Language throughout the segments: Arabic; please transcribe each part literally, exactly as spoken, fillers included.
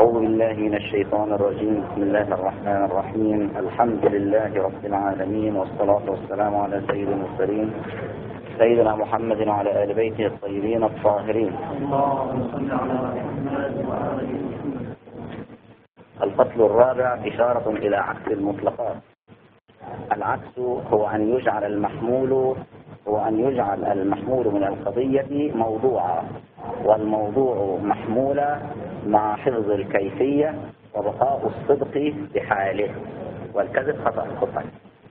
أعوذ بالله من الشيطان الرجيم. بسم الله الرحمن الرحيم. الحمد لله رب العالمين، والصلاة والسلام على سيد المرسلين سيدنا محمد وعلى آل بيته الطيبين الطاهرين. الفصل الرابع إشارة إلى عكس المطلقات. العكس هو أن يجعل المحمول هو أن يجعل المحمول من القضية موضوعا، والموضوع محمولا مع حفظ الكيفية وبقاء الصدق بحاله، والكذب خطأ خطأ.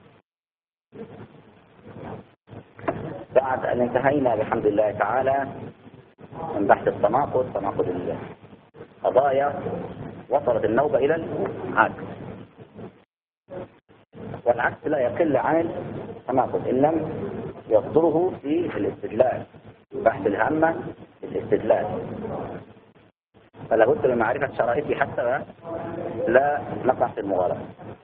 بعد أن انتهينا بحمد الله تعالى من بحث التناقض تناقض القضايا، وصلت النوبة إلى العكس. والعكس لا يقل عن التناقض إن لم يصدره في الاستدلال، بحث الهامة في الاستدلال، فلا بد من معرفة شرائطه حتى لا نقع في المغالطة.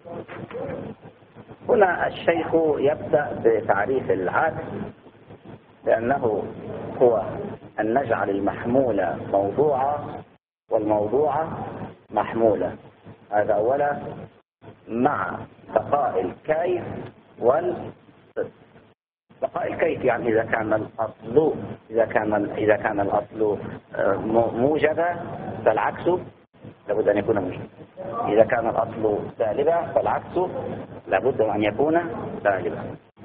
هنا الشيخ يبدأ بتعريف العكس، لأنه هو أن نجعل المحمول موضوعا والموضوع محمولا. هذا أولا، مع بقاء الكيف والصدق. بقاء الكيف يعني إذا كان الأصل إذا كان إذا كان الأصل موجبا فالعكس لابد أن يكون موجبا. إذا كان الأصل سالبا فالعكس لابد أن يكون سالبا.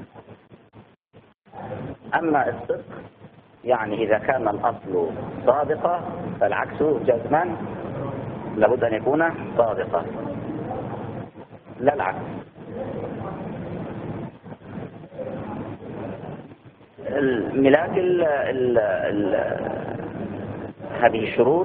أما الصدق يعني إذا كان الأصل صادقا فالعكس جزما لابد أن يكون صادقا، لا العكس. الملاك ال ال ال هذه الشروط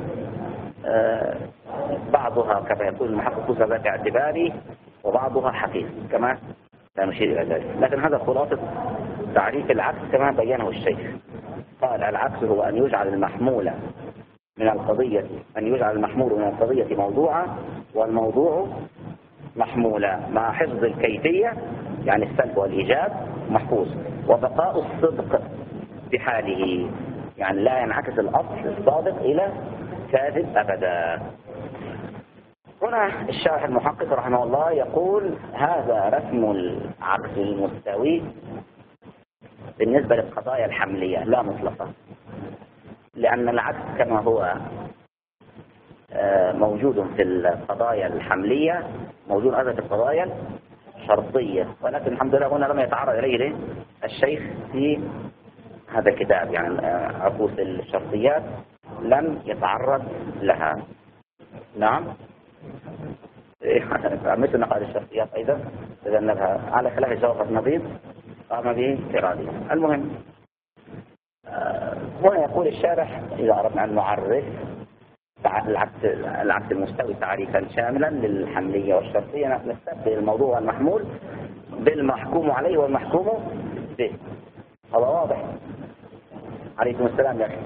بعضها كما يقول المحقق ذات اعتباري، وبعضها حقيقي كما سنشير إلى ذلك. لكن هذا خلاصة تعريف العكس كما بينه الشيخ. قال العكس هو أن يجعل المحمول من القضية أن يجعل المحمول من القضية موضوعا، والموضوع محمولا مع حفظ الكيفية يعني السلب والإيجاب محفوظ، وبقاء الصدق بحاله يعني لا ينعكس الأصل الصادق إلى كاذب أبدا. هنا الشارح المحقق رحمه الله يقول هذا رسم العكس المستوي بالنسبة للقضايا الحملية لا مطلقة، لأن العكس كما هو موجود في القضايا الحملية موجود أيضا في القضايا الشرطية، ولكن الحمد لله هنا لم يتعرض إليه الشيخ في هذا الكتاب. يعني عكوس الشرطيات لم يتعرض لها. نعم، مثل نقال الشرطيات أيضا تجنبها على خلاف جوهر النبيض قام به إرادي. المهم هنا يقول الشارح إذا أردنا أن نعرف العكس العكس المستوي تعريفا شاملا للحملية والشرطية، نستبدل الموضوع المحمول بالمحكوم عليه والمحكوم به. هذا واضح؟ عليكم السلام يا أخي.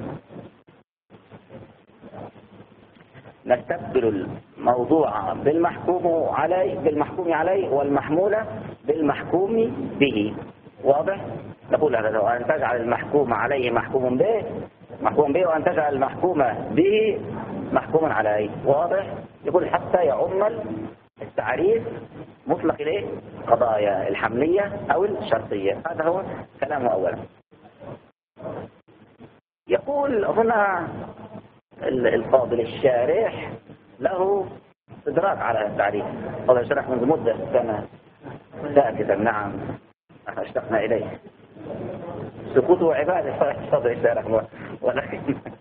نستبدل الموضوع بالمحكوم عليه بالمحكوم عليه والمحمول بالمحكوم به. واضح؟ نقول هذا هو أن تجعل المحكوم عليه محكوم به محكوم به وأن تجعل المحكوم به محكوم عليه. واضح؟ يقول حتى يعم التعريف مطلق إليه قضايا الحملية أو الشرطية. هذا هو كلامه أولا. يقول هنا الفاضل الشارح له إدراك على هذا التعريف. هذا الشرح منذ مدة كان ساكتا. نعم، اشتقنا إليه. سكوته عبادة صدر الشارح، ولكن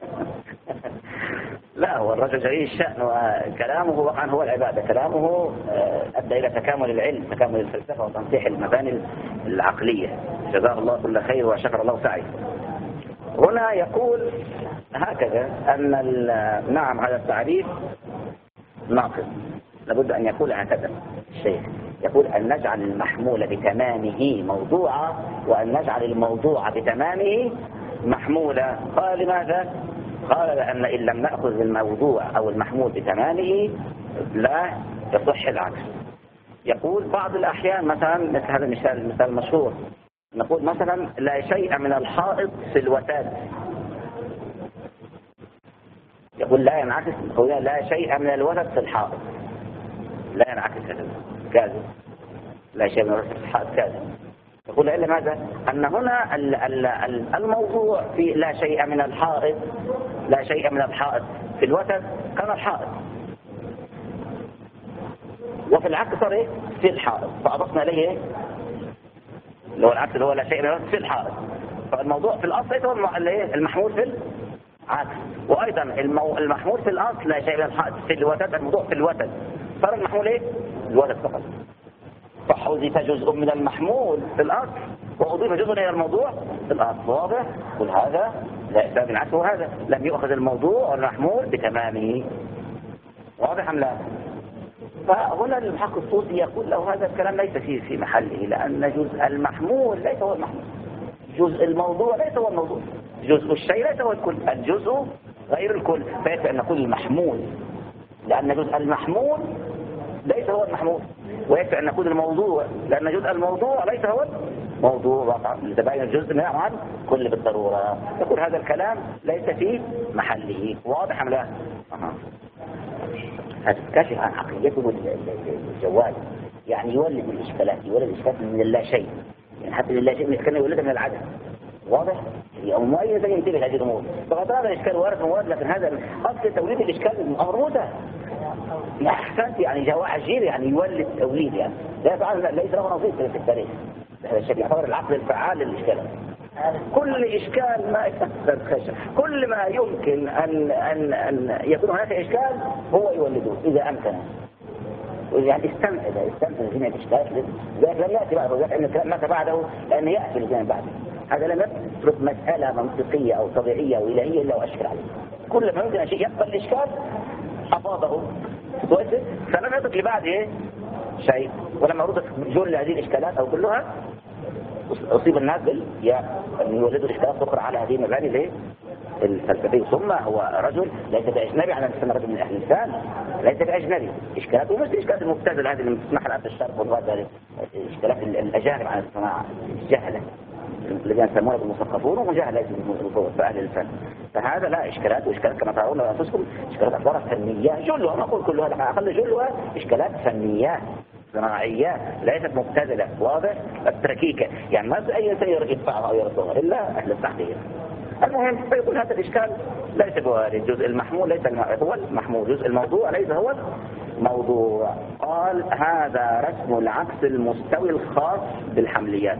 لا، هو الرجل جليل الشأن وكلامه وقعا هو العبادة. كلامه أدى إلى تكامل العلم، تكامل الفلسفة وتنصيح المباني العقلية. جزاه الله كل خير وشكر الله سعيه. هنا يقول هكذا أن نعم هذا التعريف ناقص، لابد أن يقول هكذا الشيخ. يقول أن نجعل المحمول بتمامه موضوعا، وأن نجعل الموضوع بتمامه محمولا. قال لماذا؟ قال لأن إن لم نأخذ الموضوع أو المحمول بتمامه لا يصح العكس. يقول بعض الأحيان مثلا مثل هذا المثال المثال المشهور، نقول مثلا لا شيء من الحائط في الوتاد. يقول لا ينعكس، هنا لا شيء من الوسط في الحائط، لا ينعكس هذا كاذب، لا شيء من الوسط في الحائط كاذب. يقول إلا ماذا؟ أن هنا الموضوع في لا شيء من الحائط، لا شيء من الحائط في الوسط كان الحائط، وفي العكس صار إيه؟ في الحائط، فأضفنا إليه اللي هو العكس اللي هو لا شيء من الوسط في الحائط. فالموضوع في الأصل ليس هو المحمول في العكس، وأيضا المحمول في الأصل لا شيء من الحائط في الوسط، الموضوع في الوسط صار المحمول إيه؟ الوسط فقط. فحذف جزء من المحمول في الأصل وأضيف جزء إلى الموضوع في الأصل. واضح؟ قل هذا لا يساوي بالعكس، وهذا لم يؤخذ الموضوع والمحمول بتمامه. واضح أم لا؟ فهنا المحقق الطوسي يقول له هذا الكلام ليس فيه في محله، لأن جزء المحمول ليس هو المحمول، جزء الموضوع ليس هو الموضوع، جزء الشيء ليس هو الكل، الجزء غير الكل. فيكفي أن نقول المحمول، لأن جزء المحمول ليس هو المحمول، ويكفي أن نقول الموضوع، لأن جزء الموضوع ليس هو موضوع، لتبين الجزء عن كل بالضرورة. يقول هذا الكلام ليس في محله. واضح أم لا؟ أه. هتكشف عن عقليته الجوال، يعني يولد الإشكالات، يولد الإشكالات من اللا شيء، يعني حتى اللا شيء كان يولدها من العدم. واضح؟ يعني مؤيد زي ينتبه هذه الأمور. فقد هذا الإشكال وارد وارد، لكن هذا أصل توليد الإشكال أمر موتى. يا أحسنت، يعني جواء عجيب، يعني يولد توليد، يعني لا طبعا ليس له نظير في التاريخ. هذا الشيء يعتبر العقل الفعال للإشكال. كل إشكال ما كل ما يمكن أن أن أن يكون هناك إشكال هو يولده إذا أمكن. يعني استنفذ استنفذ هنا الإشكال، ذلك لم يأتي بعده، ذلك أن الكلام مات بعده لأن يأتي الجانب بعده. هذا لم يترك مسألة منطقية أو طبيعية أو إلهية إلا وأشكل عليه. كل ما يمكن أن شيء يقبل الإشكال أفاضه، فلم يترك لبعده شيء. ولما ردت جل هذه الإشكالات أو كلها أصيب الناس أن يولدوا الإشكالات أخرى على هذه المباني ليه؟ الفلسفي. ثم هو رجل ليس بأجنبي على أن رجل من أهل الإنسان، ليس بأجنبي. إشكالاته مش الإشكالات المبتذلة هذه اللي تسمح لها في الشرق والغرب، إشكالات الأجانب عن الصناعة الجهلة الذين يسمونه بالمثقفون ومجاهل ليس بأهل الفن. فهذا لا إشكالات، وإشكالات كما ترون أنفسكم إشكالات أكبر فنية جلها، ما أقول كلها، لكن أقل جلها إشكالات فنية صناعية ليست مبتذلة. واضح؟ التركيكة، يعني ما أي إنسان يدفعها أو يردها إلا أهل التحقيق. المهم فيقول هذا الإشكال ليس بوارد، الجزء المحمول ليس هو المحمول، جزء الموضوع ليس هو موضوع. قال هذا رسم العكس المستوي الخاص بالحمليات،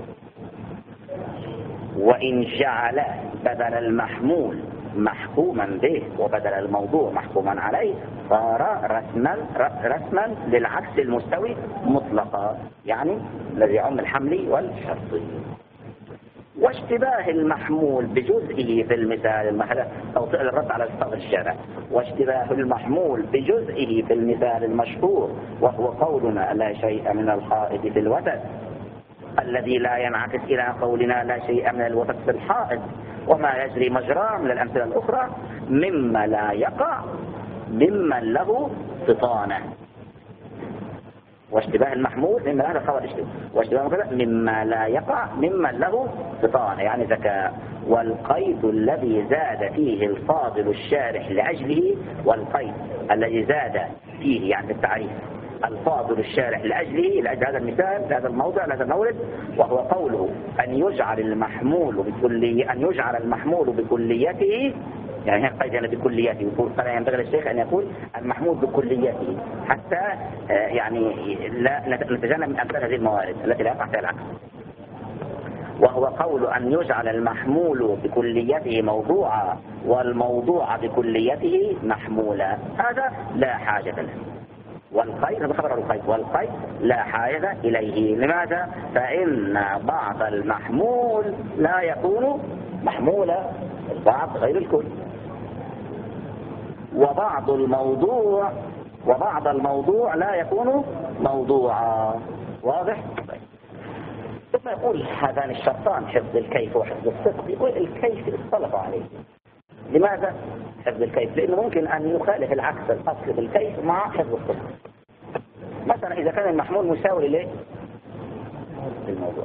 وإن جعل بدل المحمول محكوما به وبدل الموضوع محكوما عليه صار رسما رسما للعكس المستوي مطلقا، يعني الذي يعم الحملي والشرطي. واشتباه المحمول بجزئه في المثال المحدث توطئ الرد على استاذ الشارع. واشتباه المحمول بجزئه في المثال المشهور وهو قولنا لا شيء من الحائط في الوسط، الذي لا ينعكس إلى قولنا لا شيء من الوسط في الحائط، وما يجري مجراه من الأمثلة الأخرى مما لا يقع ممن له فطانة. واشتباه المحمول مما هذا خبر اشتباه، واشتباه مما لا يقع ممن له فطانة يعني ذكاء. والقيد الذي زاد فيه الفاضل الشارح لأجله، والقيد الذي زاد فيه يعني التعريف الفاضل الشارح لأجله لأجل هذا المثال لهذا الموضع لهذا المورد، وهو قوله أن يجعل المحمول بكلية أن يجعل المحمول بكليته، يعني هنا قيد يعني بكليته، فلا ينبغي للشيخ أن يقول المحمول بكليته حتى يعني لا نتجنب من أمثال هذه الموارد التي لا يقع فيها العكس. وهو قول أن يجعل المحمول بكليته موضوعا والموضوع بكليته محمولا، هذا لا حاجة له. والقيد هذا خبر القيد، والقيد لا حاجة إليه. لماذا؟ فإن بعض المحمول لا يكون محمولا، البعض غير الكل. وبعض الموضوع وبعض الموضوع لا يكون موضوعا. واضح؟ ثم يقول هذان الشرطان حفظ الكيف وحفظ الصدق، يقول الكيف اختلف عليه. لماذا حفظ الكيف؟ لأنه ممكن أن يخالف العكس الأصل بالكيف مع حفظ الصدق. مثلا إذا كان المحمول مساوي ليه الموضوع،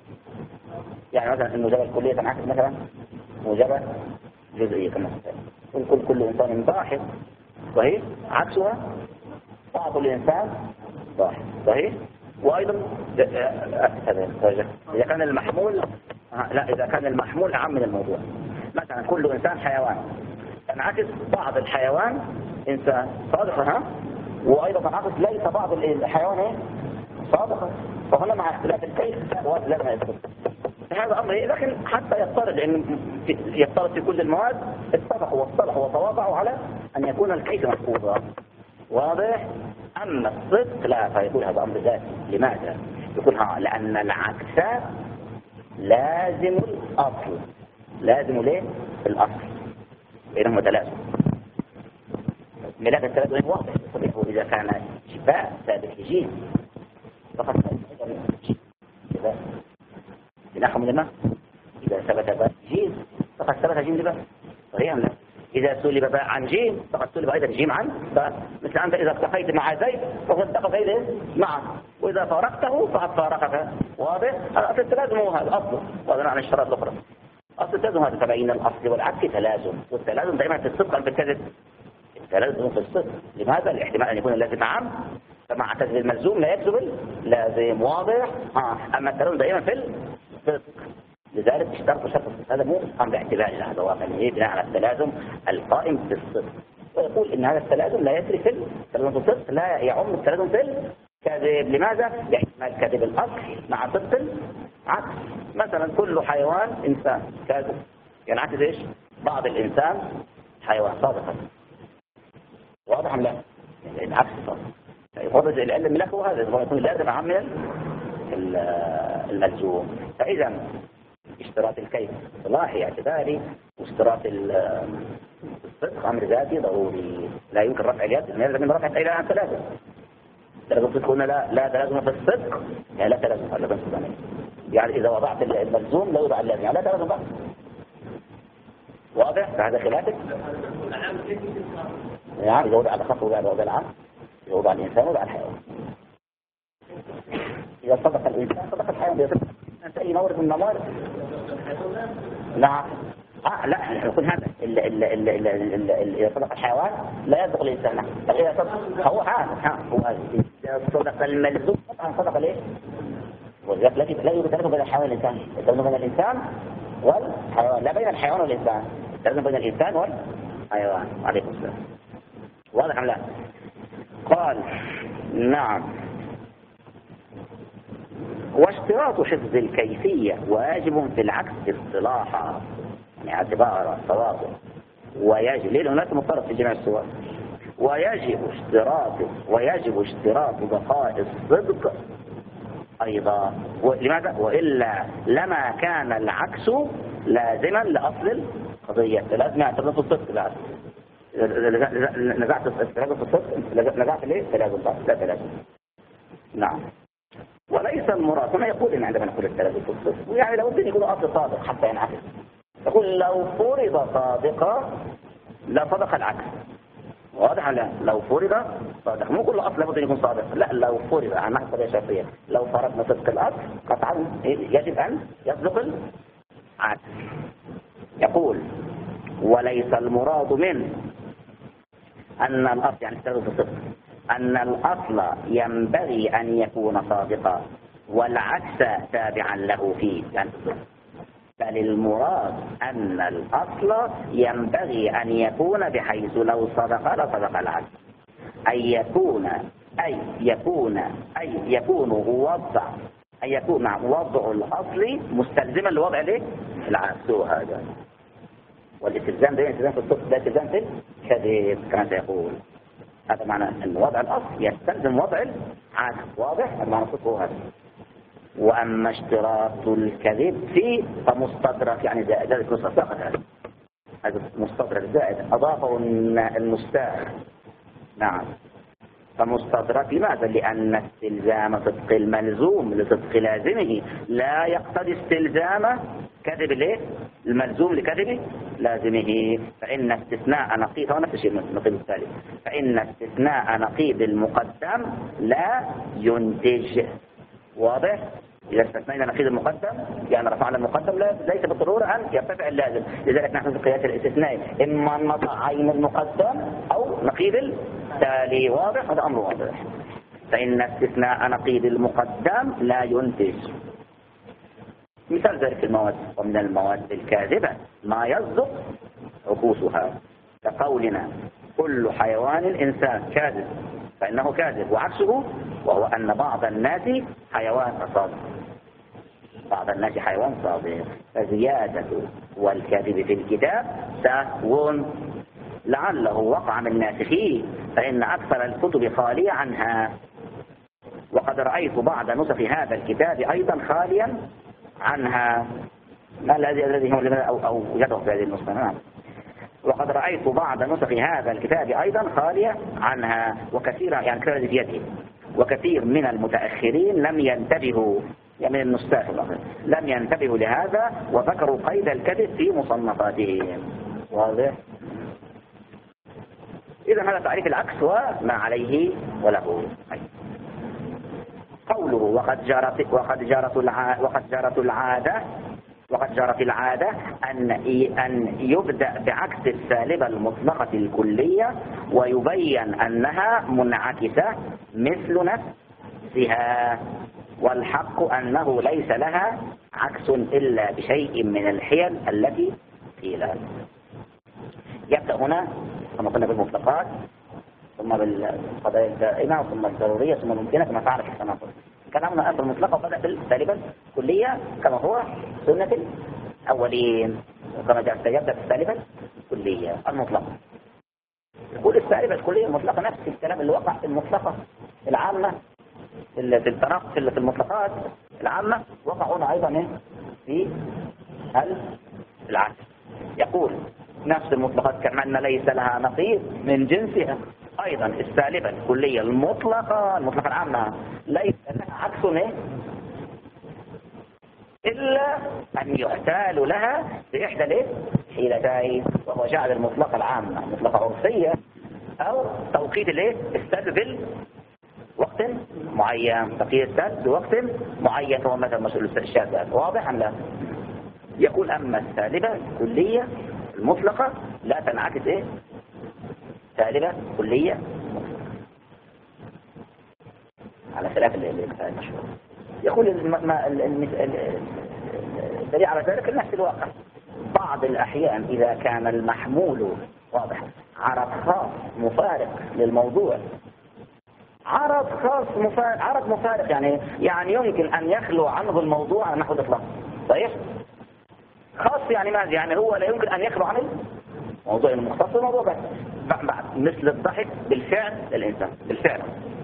يعني مثلا الموجبة الكلية تنعكس مثلا موجبة جزئية كما ونقول كل إنسان ضاحك، صحيح؟ عكسها بعض الإنسان ضاحك، صحيح؟ وأيضا إذا كان المحمول لا إذا كان المحمول أعم من الموضوع، مثلا كل إنسان حيوان، تنعكس بعض الحيوان إنسان صادقة، ها؟ وأيضا تنعكس ليس بعض الحيوان صادقة، فهنا مع اختلاف الكيف لازم يثبت هذا أمر. لكن حتى يفترض أن يفترض في كل المواد اتفقوا واصطلحوا وتواضعوا على أن يكون الكيف محفوظا، واضح؟ أما الصدق لا، فيقول هذا أمر ذاتي. لماذا؟ يقول ها لأن العكس لازم الأصل، لازم ليه؟ الأصل بينهم تلازم. ملاك التلازم واضح، إذا كان شفاء ثابت جيم فقط إذا بناخذ من الماء، إذا ثبت جيم فقد ثبت جيم لباء، صحيح لا؟ إذا سلب باء عن جيم فقد سلب أيضا جيم عن باء. مثل أنت إذا التقيت مع زيد فقد التقى زيد معه، وإذا فارقته فقد فارقك، واضح؟ أصل التلازم هو هذا أصله، وهذا عن الشرائط الأخرى. أصل التلازم هذا فبين الأصل والعكس تلازم، والتلازم دائما في الصدق أم في الكذب؟ التلازم في الصدق. لماذا؟ الاحتمال أن يكون اللازم عام، فمع كذب الملزوم لا يكذب اللازم، واضح؟ ها. أما التلازم دائما في الصدق، لذلك اشترط شرط هذا مو أمر اعتباري، هذا واقع بناء على التلازم القائم في الصدق. ويقول إن هذا التلازم لا يسري في التلازم في الصدق، لا يعم التلازم في الكذب. لماذا؟ لاحتمال كذب الأصل مع صدق العكس. مثلا كل حيوان إنسان كاذب، يعني عكس إيش؟ بعض الإنسان حيوان صادقا، واضح أم لا؟ يعني العكس صادق. يفضل العلم لك وهذا يكون لازم عام من الملزوم. فإذا اشتراط الكيف اصطلاحي اعتباري، واشتراط الصدق امر ذاتي ضروري، لا يمكن رفع اليد من يلزم من رفع الى عن ثلاثه. تلازم الصدق هنا لا لا تلازم في الصدق، يعني لا تلازم في الصدق، يعني اذا وضعت الملزوم لا يوضع اللازم، يعني لا تلازم بقى، واضح؟ فهذا خلافك. يعني اذا وضع الخط وضع وضع العام، اذا وضع الانسان وضع الحيوان. اذا صدق الانسان صدق الحيوان، يصدق أنت أي مورد من الموارد. نعم. آه لا نحن نقول هذا إذا صدق الحيوان لا يصدق الإنسان. إذا صدق هو هذا هو هذا إذا صدق الملزوم طبعا صدق ليه؟ وذلك لا لا يوجد تلازم بين الحيوان والإنسان، التلازم بين الإنسان والحيوان، لا بين الحيوان والإنسان، التلازم بين الإنسان والحيوان. عليكم السلام. واضح أم لا؟ قال نعم. واشتراط حفظ الكيفية واجب في العكس اصطلاحا، يعني اعتبارا تواضع، ويجب ليه هناك مضطرب في جميع الصور، ويجب اشتراط ويجب اشتراط بقاء الصدق أيضا. لماذا؟ وإلا لما كان العكس لازما لأصل القضية. لازم يعتبر في الصدق، لا نزعت التلازم في الصدق، نزعت ليه؟ تلازم لا تلازم. نعم. وليس المراد هنا يقول إن عندما نقول التلازم في الصدق يعني لابد أن يكون أصل صادق حتى ينعكس. يقول لو فرض صادقا لا صدق العكس، واضح لا؟ لو فرض صادق، مو كل أصل لابد أن يكون صادق، لا لو فرض عن نحو الطريقة الشافعية لو فرضنا صدق الأصل قطعا يجب أن يصدق العكس. يقول وليس المراد منه أن الأصل يعني التلازم في الصدق أن الأصل ينبغي أن يكون صادقا والعكس تابعا له فيه، يعني بل المراد أن الأصل ينبغي أن يكون بحيث لو صدق لصدق العكس، أي يكون أي يكون أي يكون وضع أي يكون وضع الأصل مستلزما لوضع ليه العكس. هذا والاستلزام ده استلزام في الصدق، ده استلزام في الكذب كما سيقول. هذا معنى أن وضع الأصل يستلزم وضع العكس، واضح؟ هذا معنى الصدق هذا. وأما اشتراط الكذب فيه فمستدرك، يعني زائد نصف فقط، هذا هذا مستدرك زائد أضافه المستاخ. نعم. فمستدرك لماذا؟ لأن استلزام صدق الملزوم لصدق لازمه لا يقتضي استلزام كذب الايه؟ الملزوم لكذب لازمه. فإن استثناء نقيض هو نفس الشيء النقيض الثالث، فإن استثناء نقيض المقدم لا ينتج، واضح؟ إذا استثنينا نقيض المقدم يعني رفعنا المقدم ليس بالضرورة أن يرتفع اللازم. لذلك نحن في قياس الاستثناء إما نضع عين المقدم أو نقيض التالي. واضح؟ هذا أمر واضح. فإن استثناء نقيض المقدم لا ينتج. مثال ذلك المواد ومن المواد الكاذبة ما يصدق عكوسها كقولنا كل حيوان إنسان كاذب فإنه كاذب، وعكسه وهو أن بعض الناس حيوان صادق. بعض الناس حيوان صادق. فزيادة والكاذب في الكتاب سهو لعله وقع من ناسخيه فإن أكثر الكتب خالية عنها. وقد رأيت بعض نسخ هذا الكتاب أيضا خاليا عنها. ما الذي الذي هو أو أو وجده في هذه النسخة؟ نعم. وقد رأيت بعض نسخ هذا الكتاب أيضا خالية عنها وكثيرا يعني كثير في يده. وكثير من المتأخرين لم ينتبهوا يعني من النساخ لم ينتبهوا لهذا وذكروا قيد الكذب في مصنفاتهم. واضح؟ إذا هذا تعريف العكس وما عليه وله. قوله وقد جرت وقد جرت العادة وقد جرت العادة وقد جرت العادة أن أن يبدأ بعكس السالبة المطلقة الكلية ويبين أنها منعكسة مثل نفسها، والحق أنه ليس لها عكس إلا بشيء من الحيل التي قيل. يبدأ هنا كما قلنا بالمطلقات ثم بالقضايا الدائمة ثم الضرورية ثم الممكنة كما فعل في التناقض. كلامنا أصل المطلقة وبدأ بالسالبة الكلية كما هو سنة الأولين وكما جاء يبدأ بالسالبة الكلية المطلقة. يقول السالبة الكلية المطلقة نفس الكلام اللي وقع في المطلقة العامة في التناقض في المطلقات العامة وقع هنا أيضا في العكس. يقول نفس المطلقات كمان ليس لها نقيض من جنسها. أيضا السالبة الكلية المطلقة المطلقة العامة ليس لها عكس إلا أن يحتال لها بإحدى الحيلتين وهو جعل المطلقة العامة مطلقة عرفية أو توقيت السلب بوقت معين. تقييد السلب بوقت معين هو مثلا مسؤول الشاذ. واضح أم لا؟ يقول أما السالبة الكلية المطلقة لا تنعكس إيه؟ سالبة كلية على خلاف المشهور. يقول الدليل على ذلك نفس الواقع. بعض الأحيان إذا كان المحمول واضح عرض خاص مفارق للموضوع عرض خاص مفارق عرض مفارق يعني يعني يمكن أن يخلو عنه الموضوع على نحو الإطلاق. صحيح؟ خاص يعني ماذا؟ يعني هو لا يمكن أن يخلو عنه موضوع المختص الموضوع بس بعد مثل الضحك بالفعل للإنسان بالفعل.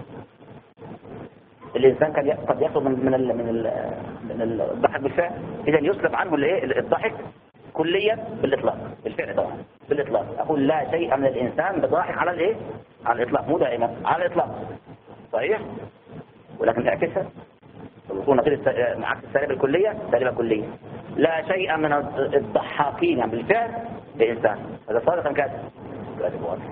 الإنسان كان قد يخلو من من ال من ال من الضحك بالفعل. إذا يسلب عنه الايه الضحك كليا بالإطلاق بالفعل طبعا بالإطلاق. أقول لا شيء من الإنسان بضاحك على الايه على الإطلاق مو دائما على الإطلاق. صحيح؟ ولكن اعكسها ويكون نقيض عكس السالبة الكلية سالبة كلية. لا شيء من الضحاكين يعني بالفعل بإنسان. هذا صادق أم كاذب؟ كاذب واضح.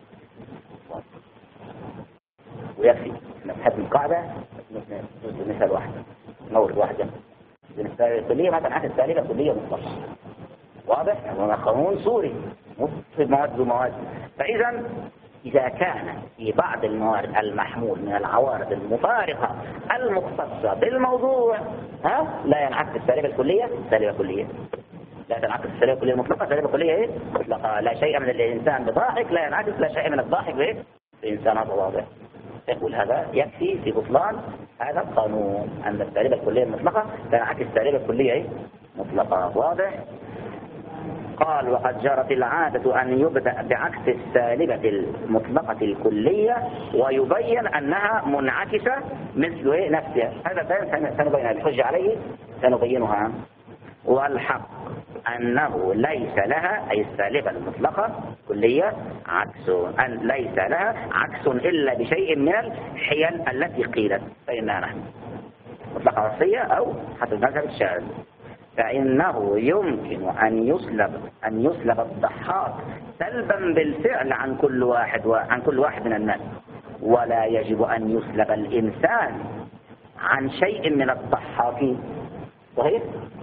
ويكفي نبحث القاعدة مثال واحد نورد واحد جنب السالبة الكلية ما تنعكس السالبة الكلية مطلقة. واضح؟ هذا قانون سوري مفرد مواد ومواد. فإذا إذا كان في بعض الموارد المحمول من العوارض المفارقة المختصة بالموضوع ها لا ينعكس السالبة الكلية سالبة كلية. لا تنعكس السالبة الكلية المطلقة سالبة كلية ايه مطلقة. لا شيء من الإنسان بضاحك لا ينعكس لا شيء من الضاحك بايه الإنسان. هذا واضح. يقول هذا يكفي في بطلان هذا القانون أن السالبة الكلية المطلقة تنعكس السالبة الكلية ايه مطلقة. واضح؟ قال وقد جرت العادة أن يبدأ بعكس السالبة المطلقة الكلية ويبين أنها منعكسة مثل نفسها. هذا سنبين الحجة عليه سنبينها. والحق أنه ليس لها أي السالبة المطلقة كلية عكس أن ليس لها عكس إلا بشيء من الحيل التي قيلت فإنها نحن مطلقة عرفية أو حسب مذهب الشاذ. فإنه يمكن أن يسلب أن يسلب الضحاك سلبا بالفعل عن كل واحد وعن كل واحد من الناس ولا يجب أن يسلب الإنسان عن شيء من الضحاكين، صحيح؟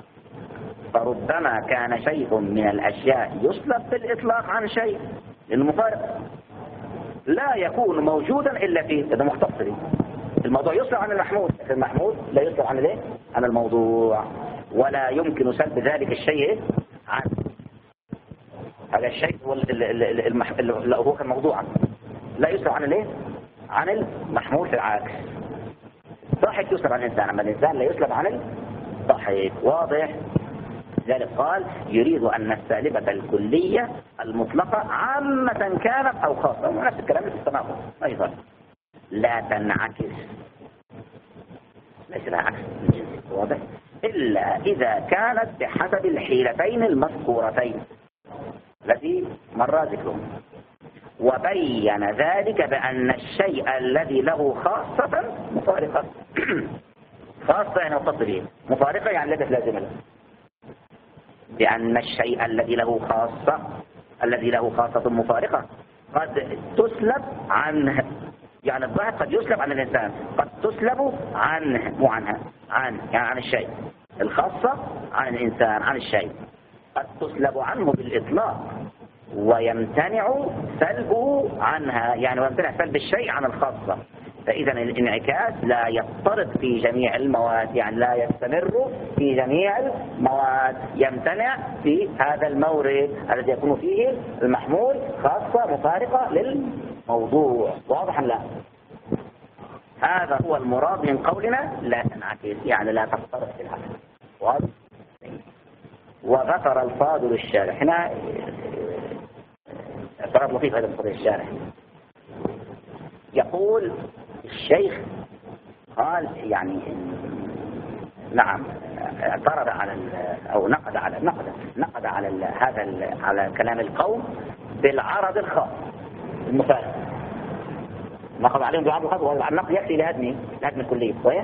فربما كان شيء من الأشياء يسلب بالإطلاق عن شيء، لأنه مفارق لا يكون موجودا إلا فيه، هذا مختصر. الموضوع يسلب عن المحمود، المحمود لا يسلب عن الايه؟ عن الموضوع، ولا يمكن سلب ذلك الشيء عن هذا الشيء اللي هو كان موضوعا، لا يسلب عن الايه؟ عن المحمول في العكس. ضحك يسلب عن الإنسان، أما الإنسان لا يسلب عن الضحك. واضح؟ ذلك قال يريد أن السالبة الكلية المطلقة عامة كانت أو خاصة، نفس الكلام في التناقض أيضا، لا تنعكس، ليس لها عكس من جنس، واضح؟ إلا إذا كانت بحسب الحيلتين المذكورتين التي مر ذكرهم، وبين ذلك بأن الشيء الذي له خاصة مفارقة خاصة يعني متصل، مفارقة يعني ليست لازمة له، بأن الشيء الذي له خاصة الذي له خاصة مفارقة قد تسلب عنه، يعني الضحك قد يسلب عن الإنسان، قد تسلب عنه مو عنها، عن يعني عن الشيء، الخاصة عن الإنسان عن الشيء قد تسلب عنه بالإطلاق، ويمتنع سلبه عنها، يعني ويمتنع سلب الشيء عن الخاصة. فإذا الانعكاس لا يضطرد في جميع المواد، يعني لا يستمر في جميع المواد، يمتنع في هذا المورد الذي يكون فيه المحمول خاصة مفارقة للموضوع. واضح لا؟ هذا هو المراد من قولنا لا تنعكس، يعني لا تضطرد في الحدث. واضح؟ وذكر الفاضل الشارح هنا اعتراض لطيف هذا الفاضل الشارح، يقول الشيخ قال يعني نعم اعترض على او نقد على نقد نقد على هذا على كلام القوم بالعرض الخاص المفارق، نقد عليهم بالعرض الخاص، والنقد ياتي لهدم لهدم الكليه صحيح.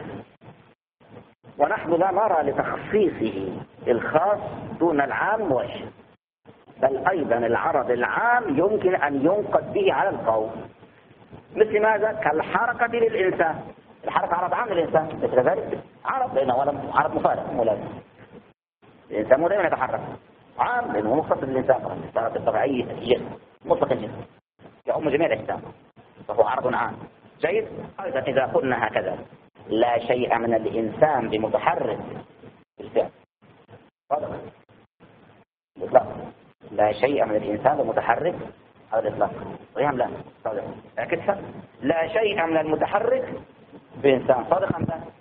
ونحن لا نرى لتخصيصه الخاص دون العام وجه، بل ايضا العرض العام يمكن ان ينقد به على القوم، مثل ماذا؟ كالحركة للإنسان، الحركة عرض عام للإنسان، مثل ذلك عرض لأنه عرض مفارق مو لازم، الإنسان مو دائما يتحرك، عام لأنه مختص للإنسان، الحركة الطبيعية جسم مطلق الجسم يعم جميع الأجسام، فهو عرض عام. جيد. أيضا إذا قلنا هكذا لا شيء من الإنسان بمتحرك بالفعل، صدق بالإطلاق، لا شيء من الإنسان بمتحرك على الإطلاق، صحيح لا؟ صادق. أكدها لا شيء من المتحرك بإنسان، صادق أم لا؟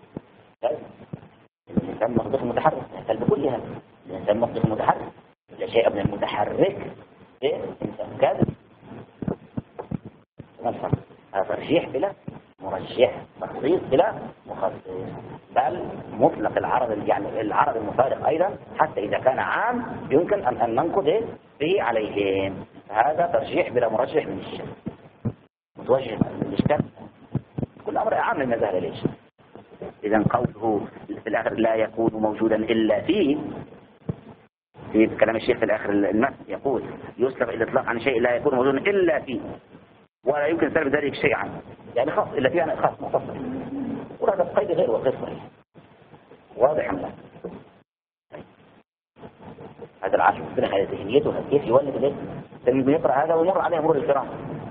الإنسان مصدق متحرك يحتل بكلها، الإنسان مصدق متحرك، لا شيء من المتحرك بإنسان كاذب. نفهم هذا ترجيح بلا مرجح، تخصيص بلا مخصص، بل مطلق العرض، يعني العرض المفارق أيضا حتى إذا كان عام يمكن أن ننقض به عليهم، هذا ترجيح بلا مرجح من الشيء متوجه من الإشكال، كل أمر عام للمزال ليش. إذا قوله في الآخر لا يكون موجودا إلا فيه، في كلام الشيخ في الآخر المثل يقول يسلب الإطلاق عن شيء لا يكون موجودا إلا فيه، ولا يمكن سلب ذلك شيء عنه، يعني خاص إلا فيه يعني خاص مخصص، وهذا القيد غير وغير صحيح. واضح أم لا؟ هذا العاشق في هذه ذهنيته كيف يولد له لما يقرأ هذا ويمر عليه مرور الكرام،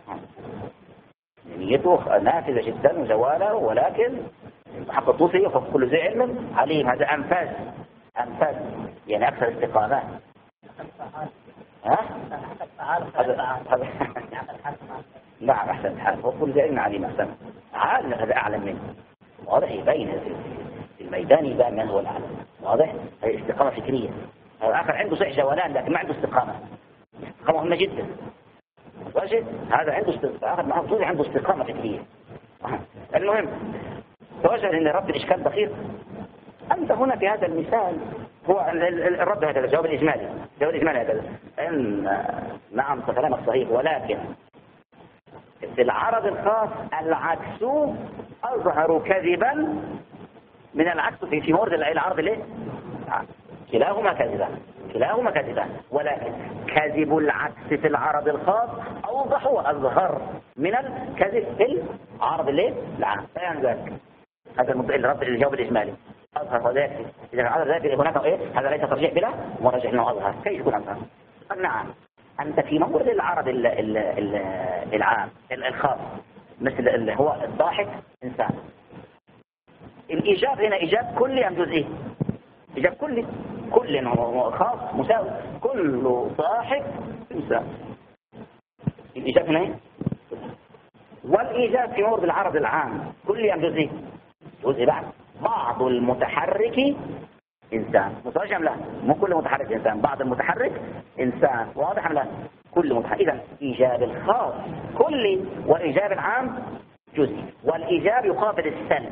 نيته نافذة جدا وجواله، ولكن حق الطوسي يخف كل ذي علم عليم، هذا أنفاس أنفاس يعني أكثر استقامات. ها؟ هذا نعم أحسن حال، هو كل ذي علم عليم أحسن عالم، هذا أعلم منه. واضح يبين في الميدان يبان من هو العالم. واضح؟ هذه استقامة فكرية. الآخر عنده صحيح جولان لكن ما عنده استقامة، استقامة مهمة جدا. واجد هذا عنده استقامة، محافظ عنده استقامة فكرية. المهم توجه ان رد الاشكال دقيق. انت هنا في هذا المثال هو الرد هكذا، الجواب الاجمالي، الجواب الاجمالي هكذا ان نعم كلامك صحيح، ولكن في العرض الخاص العكس اظهر كذبا من العكس في في مورد العرض ليه؟ كلاهما كذبان، كلاهما كذبان، ولكن كذب العكس في العرض الخاص أوضح وأظهر من الكذب في العرض العام. بيان ذلك هذا الرد الجواب الإجمالي أظهر وذاكي. إذا العدد ذاكي هناك إيه؟ هذا ليس ترجيح بلا مرجح أنه أظهر. كيف يكون أظهر؟ نعم أنت في مورد العرض ال ال ال العام الخاص مثل اللي هو الضاحك إنسان، الإيجاب هنا إيجاب كلي أم جزئي؟ إيجاب كلي، كل خاص مساوي، كل ضاحك إنسان. الإيجاب هنا إيه؟ والإيجاب في مورد العرض العام كلي أم جزئي؟ جزئي. بعد بعض المتحرك إنسان، متوجه أم لا؟ مو كل متحرك إنسان، بعض المتحرك إنسان، واضح أم لا؟ كل متحرك. إذا إيجاب الخاص كلي والإيجاب العام جزئي، والإيجاب يقابل السلب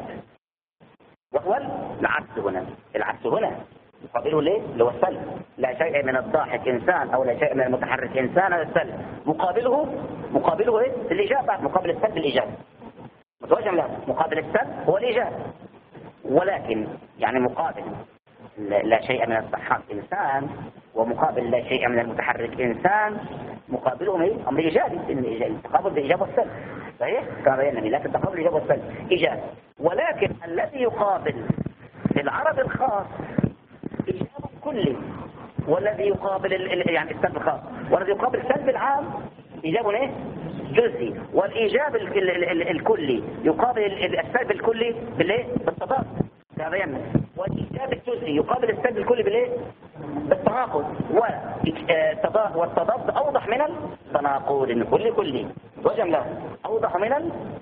وهو العكس هنا. العكس هنا مقابله ليه؟ اللي هو السلب. لا شيء من الضاحك إنسان أو لا شيء من المتحرك إنسان، هذا السلب. مقابله مقابله إيه؟ الإيجاب. مقابل السلب الإيجاب. متوجه أم لا؟ مقابل السلب هو الإيجاب، ولكن يعني مقابل لا شيء من الضحاك إنسان ومقابل لا شيء من المتحرك إنسان، مقابلهم ايه؟ أمر إيجابي. التقابل بالإيجاب والسلب صحيح كما بينا، لكن التقابل بالإيجاب والسلب إيجاب، ولكن الذي يقابل العرض الخاص إيجاب كلي، والذي يقابل ال... يعني السلب الخاص، والذي يقابل السلب العام إيجاب ايه؟ جزئي. والإيجاب ال... ال... ال... الكلي يقابل السلب الكلي بالايه؟ بالتضاد كما بينا، والإيجاب الجزئي يقابل السلب الكلي بالايه؟ بالتناقض. والتضاد والتضاد أوضح من التناقض، إن كل كلي وجم لا أوضح من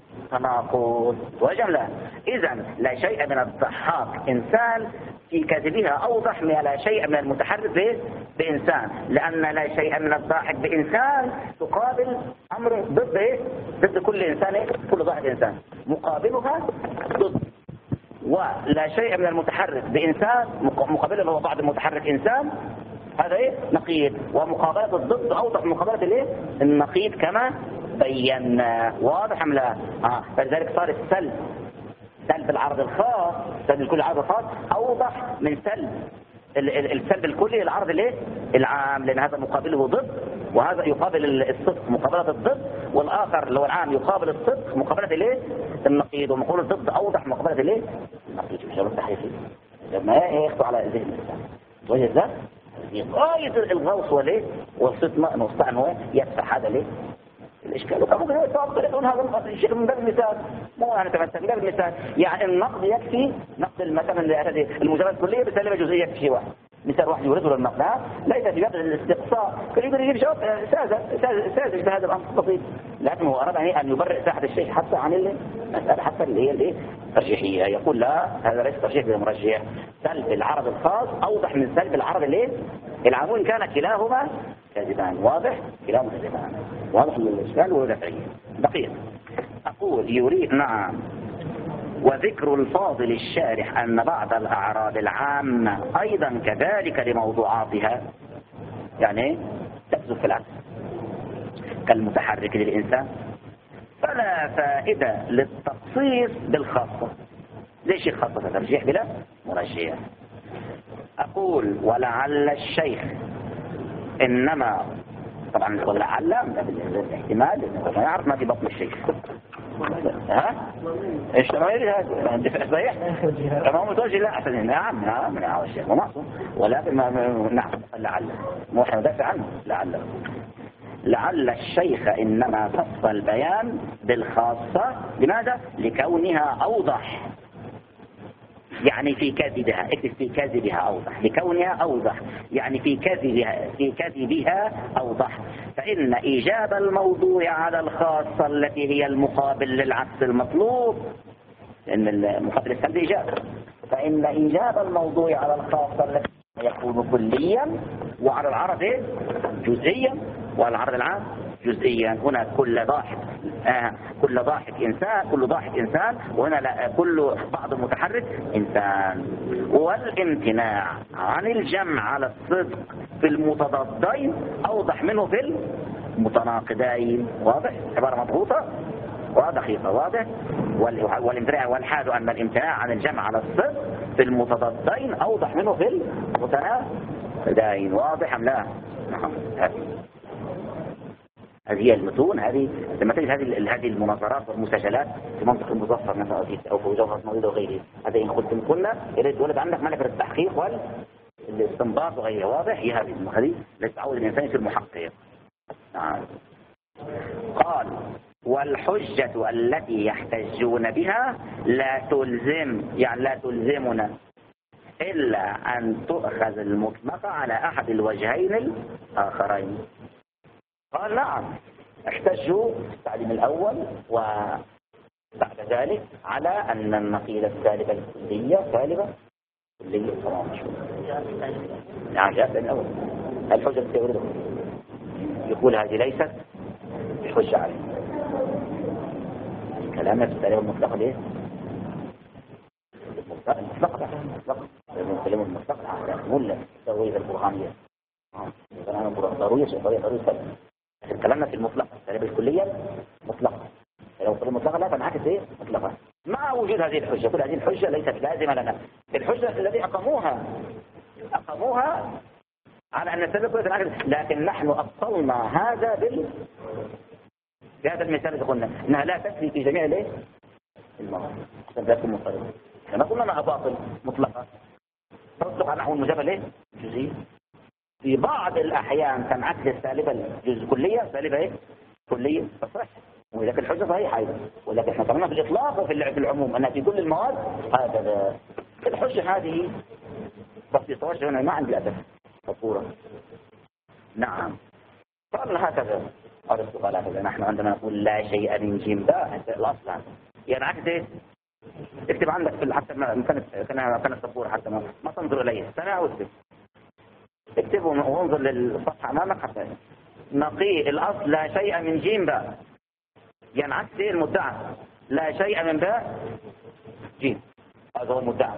التناقض وجم لا. إذا لا شيء من الضحاك إنسان في كذبها أوضح من لا شيء من المتحرك بإنسان، لأن لا شيء من الضاحك بإنسان تقابل أمر ضد إيه؟ ضد كل إنسان إيه؟ كل ضاحك إنسان مقابلها ضد. ولا شيء من المتحرك بإنسان مقابله هو بعض المتحرك إنسان، هذا إيه؟ نقيض. ومقابلة الضد أوضح مقابلة الإيه؟ النقيض كما بينا. واضح أم لا؟ آه. فلذلك صار السلب سلب العرض الخاص، سلب الكل العرض الخاص أوضح من سلب السلب الكلي العرض الايه؟ العام، لأن هذا مقابله ضد، وهذا يقابل الصدق مقابلة الضد، والآخر اللي هو العام يقابل الصدق مقابلة الايه؟ النقيض. ومقابلة الضد أوضح مقابلة الايه؟ النقيض. مش هقول تحريفي لما ايه يخطو على ذهن الإنسان وجه ذا غاية الغوص والايه؟ والصدق نصطع أنه يفتح هذا الايه؟ الإشكال. وكان ممكن يقول هذا الشيء من باب المثال، مو أنا تمثل من باب المثال. يعني النقد يكفي نقد مثلا المجرد كلية بسلمة جزئية في شيء واحد. مثال واحد يريده للنقد ليس في باب الاستقصاء، فيقدر يجيب جواب ساذج ساذج بهذا الأمر بسيط، لكن هو أراد أن يبرئ ساحة الشيء حتى عن المسألة حتى اللي هي الايه؟ الترجيحية. يقول لا هذا ليس ترجيح بالمرجح، سلب العرض الخاص أوضح من سلب العرض الايه؟ العام، إن كان كلاهما كاذبان. واضح؟ كلاهما كاذبان. واضح الإشكال ودفعية. بقية أقول يريد نعم. وذكر الفاضل الشارح أن بعض الأعراض العامة أيضا كذلك لموضوعاتها، يعني تكذب في العكس كالمتحرك للإنسان، فلا فائدة للتخصيص بالخاصة. ليش الخاصة ترجيح بلا مرجح؟ أقول ولعل الشيخ إنما طبعا لعل الاحتمال ما يعرف ما في بطن الشيخ. ها ايش تمايل هذا دفع صحيح كما هو متوجه. لا أحسن. نعم نعم نعم الشيخ ومعصوم، ولكن ما نعم لعل مو احنا ندافع عنه. لعل لعل الشيخ إنما فصل البيان بالخاصة. لماذا؟ لكونها أوضح، يعني في كذبها. اكتب في كذبها أوضح، لكونها أوضح يعني في كذبها في كذبها أوضح. فإن إيجاب الموضوع على الخاصة التي هي المقابل للعكس المطلوب، لأن المقابل السلبي إيجاب، فإن إيجاب الموضوع على الخاصة التي يكون كليا، وعلى العرض جزئيا، وعلى العرض العام جزئيا. هنا كل ضاحك آه كل ضاحك إنسان، كل ضاحك إنسان، وهنا لا كل بعض المتحرك إنسان. والامتناع عن الجمع على الصدق في المتضادين أوضح منه في المتناقضين. واضح؟ عبارة مضغوطة ودقيقة. واضح؟ والامتناع والحال أن الامتناع عن الجمع على الصدق في المتضادين أوضح منه في المتناقضين. واضح أم لا؟ نعم. هذه المتون، هذه لما تجد هذه هذه المناظرات والمساجلات في منطق المظفر مثلا او في جوهرة موجودة وغيره، هذا إن قلت قلنا يريد ولد عندك ملكة التحقيق والاستنباط وغيره. واضح؟ هي هذه هذه التي تعود الإنسان في المحقق. نعم. قال والحجة التي يحتجون بها لا تلزم، يعني لا تلزمنا إلا أن تؤخذ المطلقة على أحد الوجهين الآخرين. قال نعم، احتجوا في التعليم الأول وبعد ذلك على أن النقيض السالبة الكلية سالبة كلية تمام. نعم جاء الأول الحجة التي يقول هذه ليست حجة عليه. كلامنا في السالبة المطلقة ليه؟ المطلقة المطلقة المطلقة المطلقة مولة تسوية البرهانية. أنا ضروري شيء ضروري ضروري سالب. لكن كلامنا في المطلقة السالبة الكلية مطلقة. لو في المطلقة لا تنعكس إيه؟ مطلقة. مع وجود هذه الحجة، كل هذه الحجة ليست لازمة لنا. الحجة الذي أقاموها أقاموها على أن السالبة كلها تنعكس، لكن نحن أبطلنا هذا بال بهذا المثال اللي قلنا إنها لا تكفي في جميع الإيه؟ المواضع. عشان ذلك المطلقة. ما قلنا أنها باطل مطلقة. تصدق على نحو المجابة ليه؟ جزئي. في بعض الأحيان تنعكس السالبة الجزء كلية سالبة إيه؟ كلية تصح. ولكن الحجة صحيحة أيضا. ولكن احنا قلنا في الإطلاق وفي العموم أنها في كل المواد هذا. الحجة هذه بسيطة وجه هنا ما عندي أدب فصورة. نعم. قال هكذا أرسل قال هكذا نحن عندما نقول لا شيء من جنباء الأصل يعني عكس إيه؟ اكتب عندك في حتى ما كانت كان كانت صفورة حتى ما, ما تنظر إليه سنة واكتب اكتبه وانظر للصفحة أمامك حتى نقي الأصل لا شيء من جيم باء يعني عكس إيه المدعى لا شيء من باء جيم هذا هو المدعى.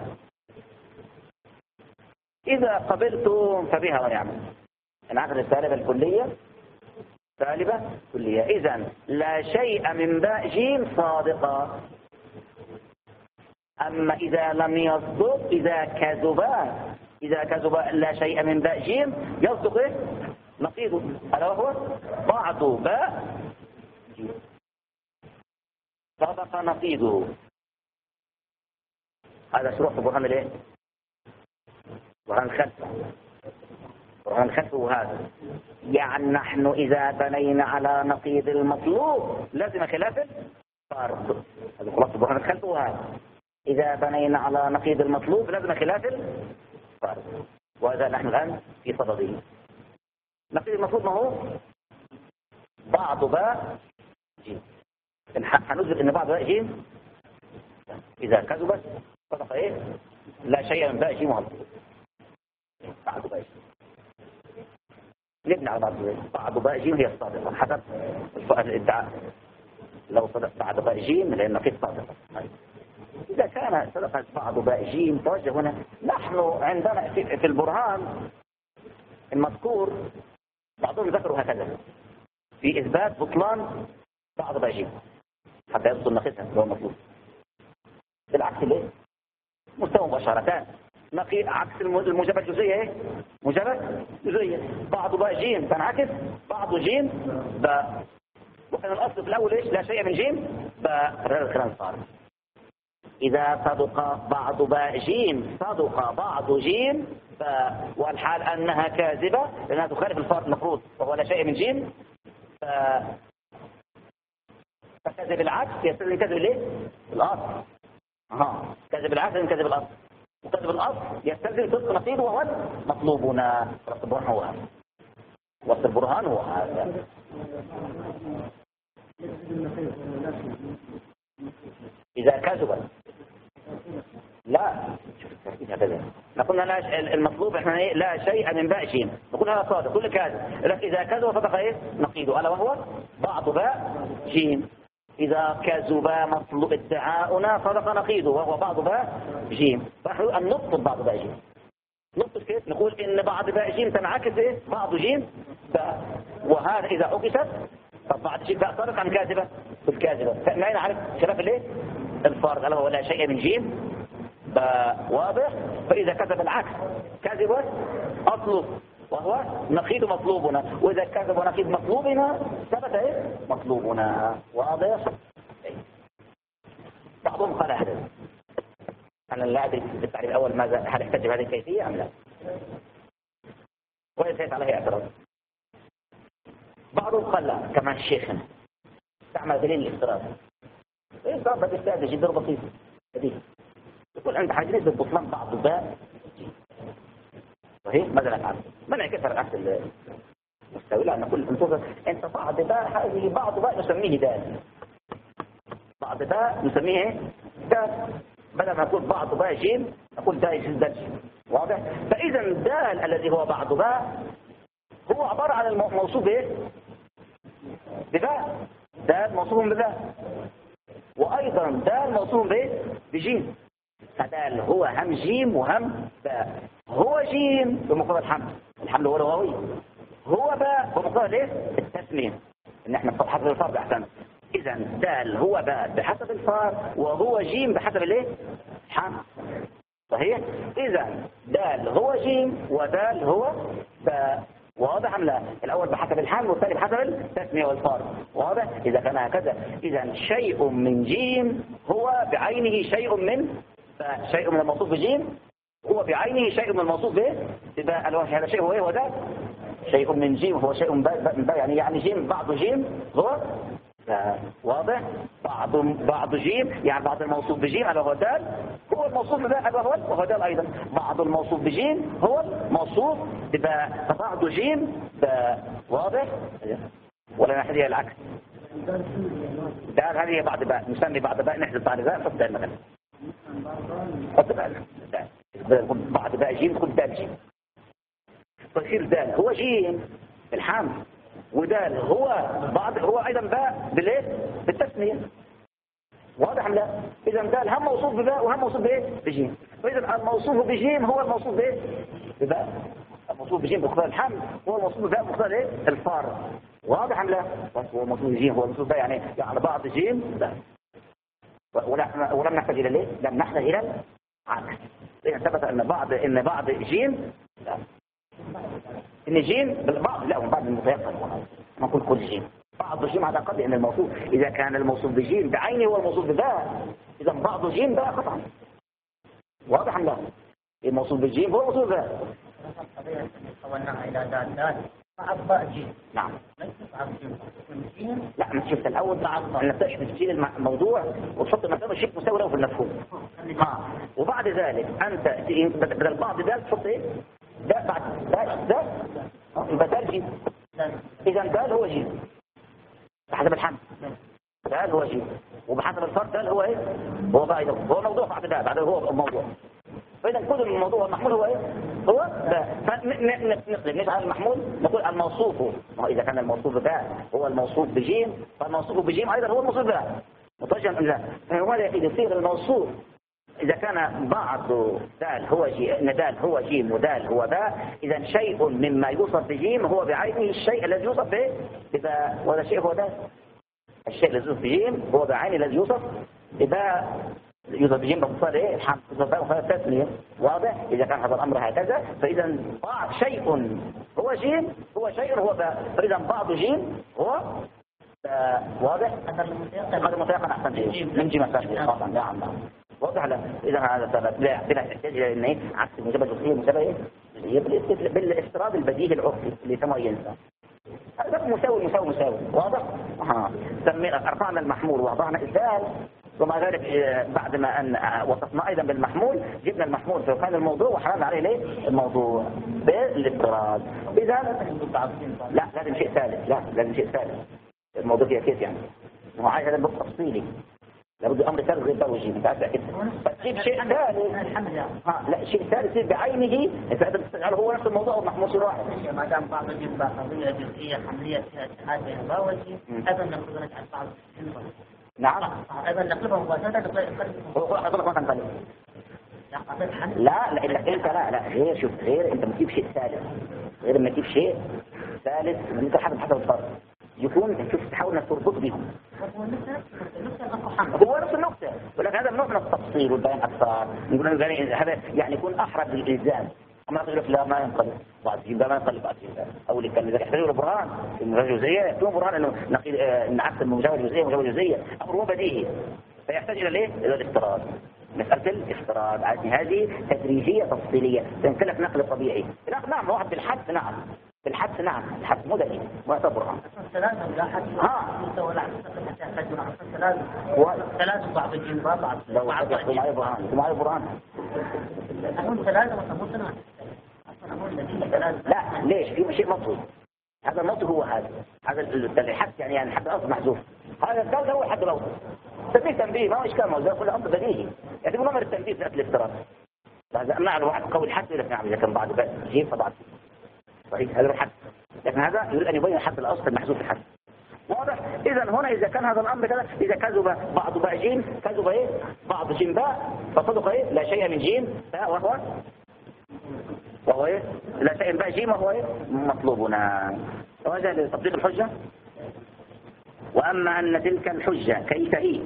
إذا قبلتم فبها ونعمة. العقد السالبة الكلية سالبة كلية. إذن لا شيء من باء جيم صادقة. أما إذا لم يصدق إذا كذبا إذا كذبا لا شيء من باء جيم يصدق إيه؟ نقيضه ألا وهو بعض باء جيم صدق نقيضه. هذا شروح برهان الايه؟ برهان الخلف. برهان الخلف وهذا يعني نحن إذا بنينا على نقيض المطلوب لازم خلاف الفرض. هذا خلاص برهان الخلف وهذا إذا بنينا على نقيض المطلوب لازم خلاف الفرض. وهذا نحن الآن في صدده. نقيض المطلوب ما هو بعض باء جيم. هنثبت ان بعض باء جيم إذا كذبت صدق إيه؟ لا شيء من باء جيم وهو بعض باء جيم. نبني على بعض بعض باء جيم هي الصادقة حسب الادعاء. لو صدق بعض باء جيم لأنه في الصادقة. إذا كان صدق بعض باء جيم توجه هنا نحن عندنا في, في البرهان المذكور بعضهم ذكروا هكذا في إثبات بطلان بعض باء جيم حتى يبطل نقيضها لو مطلوب. بالعكس ليه؟ مستوى مباشرتان نقي عكس الموجبة الجزئية ايه؟ موجبة جزئية. بعض باء جيم تنعكس بعض جيم باء. وكان الأصل في الأول ايش؟ لا شيء من جيم باء. هذا الكلام صار. إذا صدق بعض باء جيم صدق بعض جيم باء والحال أنها كاذبة لأنها تخالف الفرق المفروض وهو لا شيء من جيم باء. فكذب العكس يستلزم كذب الايه؟ الأصل. اها كذب العكس يستلزم كذب الأصل. وكذب الأصل يستلزم صدق نقيض وهو مطلوبنا. وصل البرهان هو هذا. وصل البرهان هو هذا. إذا كذب لا شوف التركيز هكذا نقول لا المطلوب احنا ايه لا شيء من باء جيم نقول هذا صادق كل كاذب. لكن إذا كذب صدق ايه نقيضه ألا وهو بعض باء جيم. إذا كذب مطلوب ادعاؤنا صدق نقيضه وهو بعض باء جيم. فنحن أن نبطل بعض باء جيم. نبطل كيف؟ نقول إن بعض باء جيم تنعكس إيه؟ بعض جيم باء. وهذا إذا عكست طب بعض جيم باء صادق عن كاذبة بالكاذبة. فما نعرف خلاف الإيه؟ الفرق ألا وهو لا شيء من جيم باء. واضح؟ فإذا كذب العكس كذب أصله وهو نقيض مطلوبنا، وإذا كذب نقيض مطلوبنا ثبت إيه؟ مطلوبنا. واضح؟ بعضهم قال هذا. أنا لا أدري في التعريف الأول ماذا، هل احتج بهذه الكيفية أم لا؟ وليس عليه اعتراض. بعضهم قال لا، كما الشيخنا استعمل دليل الافتراض. الافتراض بدي استعمل جدا بسيط بديهي. يقول عند حاجة نسبة بطلان بعض الباء صحيح؟ ماذا نفعل؟ ما نعكسر العكس المستوي، لأن كل انتظر أنت بعض باء، هذه بعض باء نسميه دال، بعض باء نسميه دال، بدل ما نقول بعض باء جيم نقول دال جيم دال جيم. واضح؟ فإذا الدال الذي هو بعض باء هو عبارة عن الموصوف ايه؟ بباء. دال موصوف بباء، وأيضا دال موصوف بايه؟ بجيم. فدال هو هم جيم وهم باء. هو جيم بمقتضى الحمل، الحمل هو لغوي. هو باء بمقتضى الايه؟ التسمية، ان احنا حسب الفرد احسن. اذا دال هو باء بحسب الفرد، وهو جيم بحسب الايه؟ الحمل. صحيح؟ اذا دال هو جيم ودال هو باء. واضح ام لا؟ الاول بحسب الحمل والثاني بحسب التسمية والفرد. واضح؟ اذا كان هكذا اذا شيء من جيم هو بعينه شيء من باء. شيء من الموصوف بجيم هو بعينه شيء من الموصوف به بباء. الوجه هذا شيء هو ايه؟ هو ده شيء من جيم هو شيء من باء، يعني يعني جيم بعض جيم هو باء. واضح؟ بعض بعض جيم يعني بعض الموصوف بجيم على هو دال هو الموصوف بباء وهو وهو دال ايضا. بعض الموصوف بجيم هو الموصوف بباء، فبعض جيم باء. واضح؟ ولا نحن العكس؟ دال هذه بعض باء، نسمي بعض باء نحذف بعض باء نحط دال مثلا. حط دال بعض باء جيم تكون دال جيم، تصير دال هو جيم الحمل، ودال هو بعض هو ايضا باء بالايه؟ بالتسميه. واضح ام لا؟ اذا دال هم موصوف بباء وهم موصوف بايه؟ بجيم. فاذا الموصوف بجيم هو الموصوف بايه؟ بباء. الموصوف بجيم بمقتضى الحمل هو الموصوف بباء بمقتضى الايه؟ الفار. واضح ام لا؟ هو موصوف بجيم هو الموصوف بباء، يعني يعني بعض جيم لا. ولم نحتاج الى ليه؟ لم نحتاج الى العكس. إذا ثبت ان بعض ان بعض جيم لا. ان جيم بالبعض لا، وبعض المتيقن ما نقول كل جيم. بعض جيم على قدر ان الموصوف اذا كان الموصوف بجيم بعينه هو الموصوف بباء، اذا بعض جيم باء قطعا. واضح ام لا؟ الموصوف بالجيم هو الموصوف بباء. حولناها الى دال دال فأباء جيم. نعم. ليس فأباء جيم. لا ما شفت الاول ان تشبه تشيل الموضوع وتحط مكانه شيء مساوي له في المفهوم. اه وبعد ذلك انت بدل بعض دال تحط ايه؟ دال بعد دال دال يبقى دال جيم. اذا دال هو جيم بحسب الحمل، دال هو جيم، وبحسب الفرد دال هو ايه؟ هو بقى هو موضوع بعد دال بعد هو الموضوع. فإذا كل الموضوع المحمول هو ايه؟ هو باء. فنقدر نجعل المحمول نقول الموصوف، إذا كان الموصوف باء هو الموصوف بجيم فالموصوف بجيم أيضا هو الموصوف باء. متوجه أم لا؟ فهذا يصير الموصوف إذا كان بعض دال هو جيم دال هو جيم ودال هو باء، إذا شيء مما يوصف بجيم هو بعينه الشيء الذي يوصف به بباء، وهذا شيء هو دال. الشيء الذي يوصف بجيم هو بعينه الذي يوصف بباء، يوصف بجيم بمقتضى ايه؟ الحمل، يوصف باء بمقتضى التسمية. واضح؟ إذا كان هذا الأمر هكذا فإذا شيء هو جيم هو شيء هو باء، فإذا بعض جيم هو باء. واضح؟ هذا المتيقن أحسن جيم من جيم الثاني طبعا. نعم نعم واضح. لا إذا هذا ثبت لا بلا يحتاج إلى إن إيه؟ عكس المجابة الجزئية المسابقة إيه؟ بالافتراض البديهي العرفي اللي يسموه ينسى. هذا مساوي مساوي مساوي. واضح؟ ها سمينا رفعنا المحمول ووضعنا الدال، ومع ذلك بعد ما أن وصفنا أيضا بالمحمول جبنا المحمول في مكان الموضوع وحرمنا عليه ليه؟ الموضوع بالافتراض. إذا لا لازم شيء ثالث، لا لازم شيء ثالث. الموضوع فيها كيف يعني؟ هو عايز هذا النقطة تفصيلي، لابد أمر ثالث غير توجيه. أنت عارف كده فتجيب شيء ثالث. ها لا شيء ثالث بعينه أنت قادر تستجعله هو نفس الموضوع والمحمول شيء واحد. ما دام بعض الجيم قضية جزئية حملية فيها اتحاد بين الباء والجيم أيضا نقدر نجعل بعض الجيم. نعم أيضا نقلبه مباشرة. هو حضرتك ما تنقلب. لا لا انت لا لا غير شوف غير انت بتجيب شيء ثالث، غير لما تجيب شيء ثالث انت حسب حسب الفرق يكون شوف تحاول انك تربط بهم. هو نفس النقطة، ولكن هذا النوع من التفصيل والبيان اكثر. نقول هذا يعني يكون احرج للالزام، أما تقول لك لا ما ينقلب بعد جيم ده ما ينقلب بعد جيم ده أو اللي كان إذا يحتاجوا لبرهان المجابة الجزئية يحتاجون برهان إنه نقيض إن عكس المجابة الجزئية مجابة الجزئية أمر هو بديهي فيحتاج إلى ليه؟ إلى الافتراض. مسألة الافتراض هذه تدريجية تفصيلية تنقلك نقل طبيعي. لا نعم واحد بالحد نعم بالحد نعم الحد مو دليل ما برهان. ثلاثة لا حد ها ولا حتى يحتاجون على ثلاثة ثلاثة بعض الجيم بعض لو حد معي برهان معي برهان أقول ثلاثة وثمانية لا ليش في شيء مطلوب هذا المطلوب هو هذا هذا الحد يعني يعني الحد الأصل محذوف هذا الثالث هو الحد الأوسط تنبيه تنبيه ما هو إشكال موضوع كل أمر بديهي يعني نمر التنبيه في أكل الافتراض هذا أمنع الواحد قوي الحد يقول لك نعم إذا كان بعد بقى جيم فبعد صحيح هذا الحد لكن هذا يريد أن يبين الحد الأصل المحذوف الحد واضح. إذا هنا إذا كان هذا الأمر كذا إذا كذب بعض باء جيم كذب إيه بعض جيم باء فصدق إيه لا شيء من جيم باء وهو وهو إيه لا شيء باء جيم وهو إيه مطلوبنا وهذا لتطبيق الحجة. وأما أن تلك الحجة كيف هي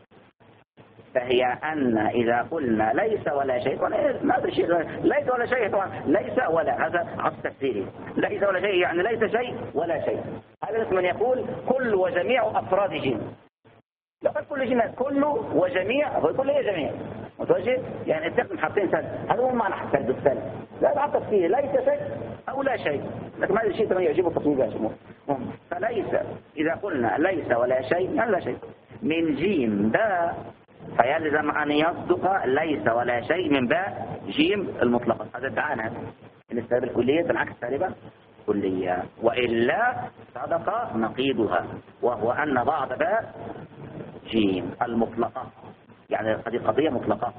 فهي أن إذا قلنا ليس ولا شيء ما أدري شيء ليس ولا شيء طبعا ليس ولا هذا عصف تفسيري ليس ولا شيء يعني ليس شيء ولا شيء هذا اسم من يقول كل وجميع أفراد جيم لقد كل جيم كل وجميع هو كل ايه جميع متوجه يعني استخدم حرفين سلب هذا هو معنى حرف السلب لا بعد تفسير ليس شيء أو لا شيء لكن هذا الشيء طبعا يعجبه التصوير يعجبه فليس إذا قلنا ليس ولا شيء يعني لا شيء من جيم باء فيلزم أن يصدق ليس ولا شيء من باء جيم المطلقة هذا ادعانا إن السالبة الكلية تنعكس السالبة كلية وإلا صدق نقيضها وهو أن بعض باء جيم المطلقة يعني هذه قضية مطلقة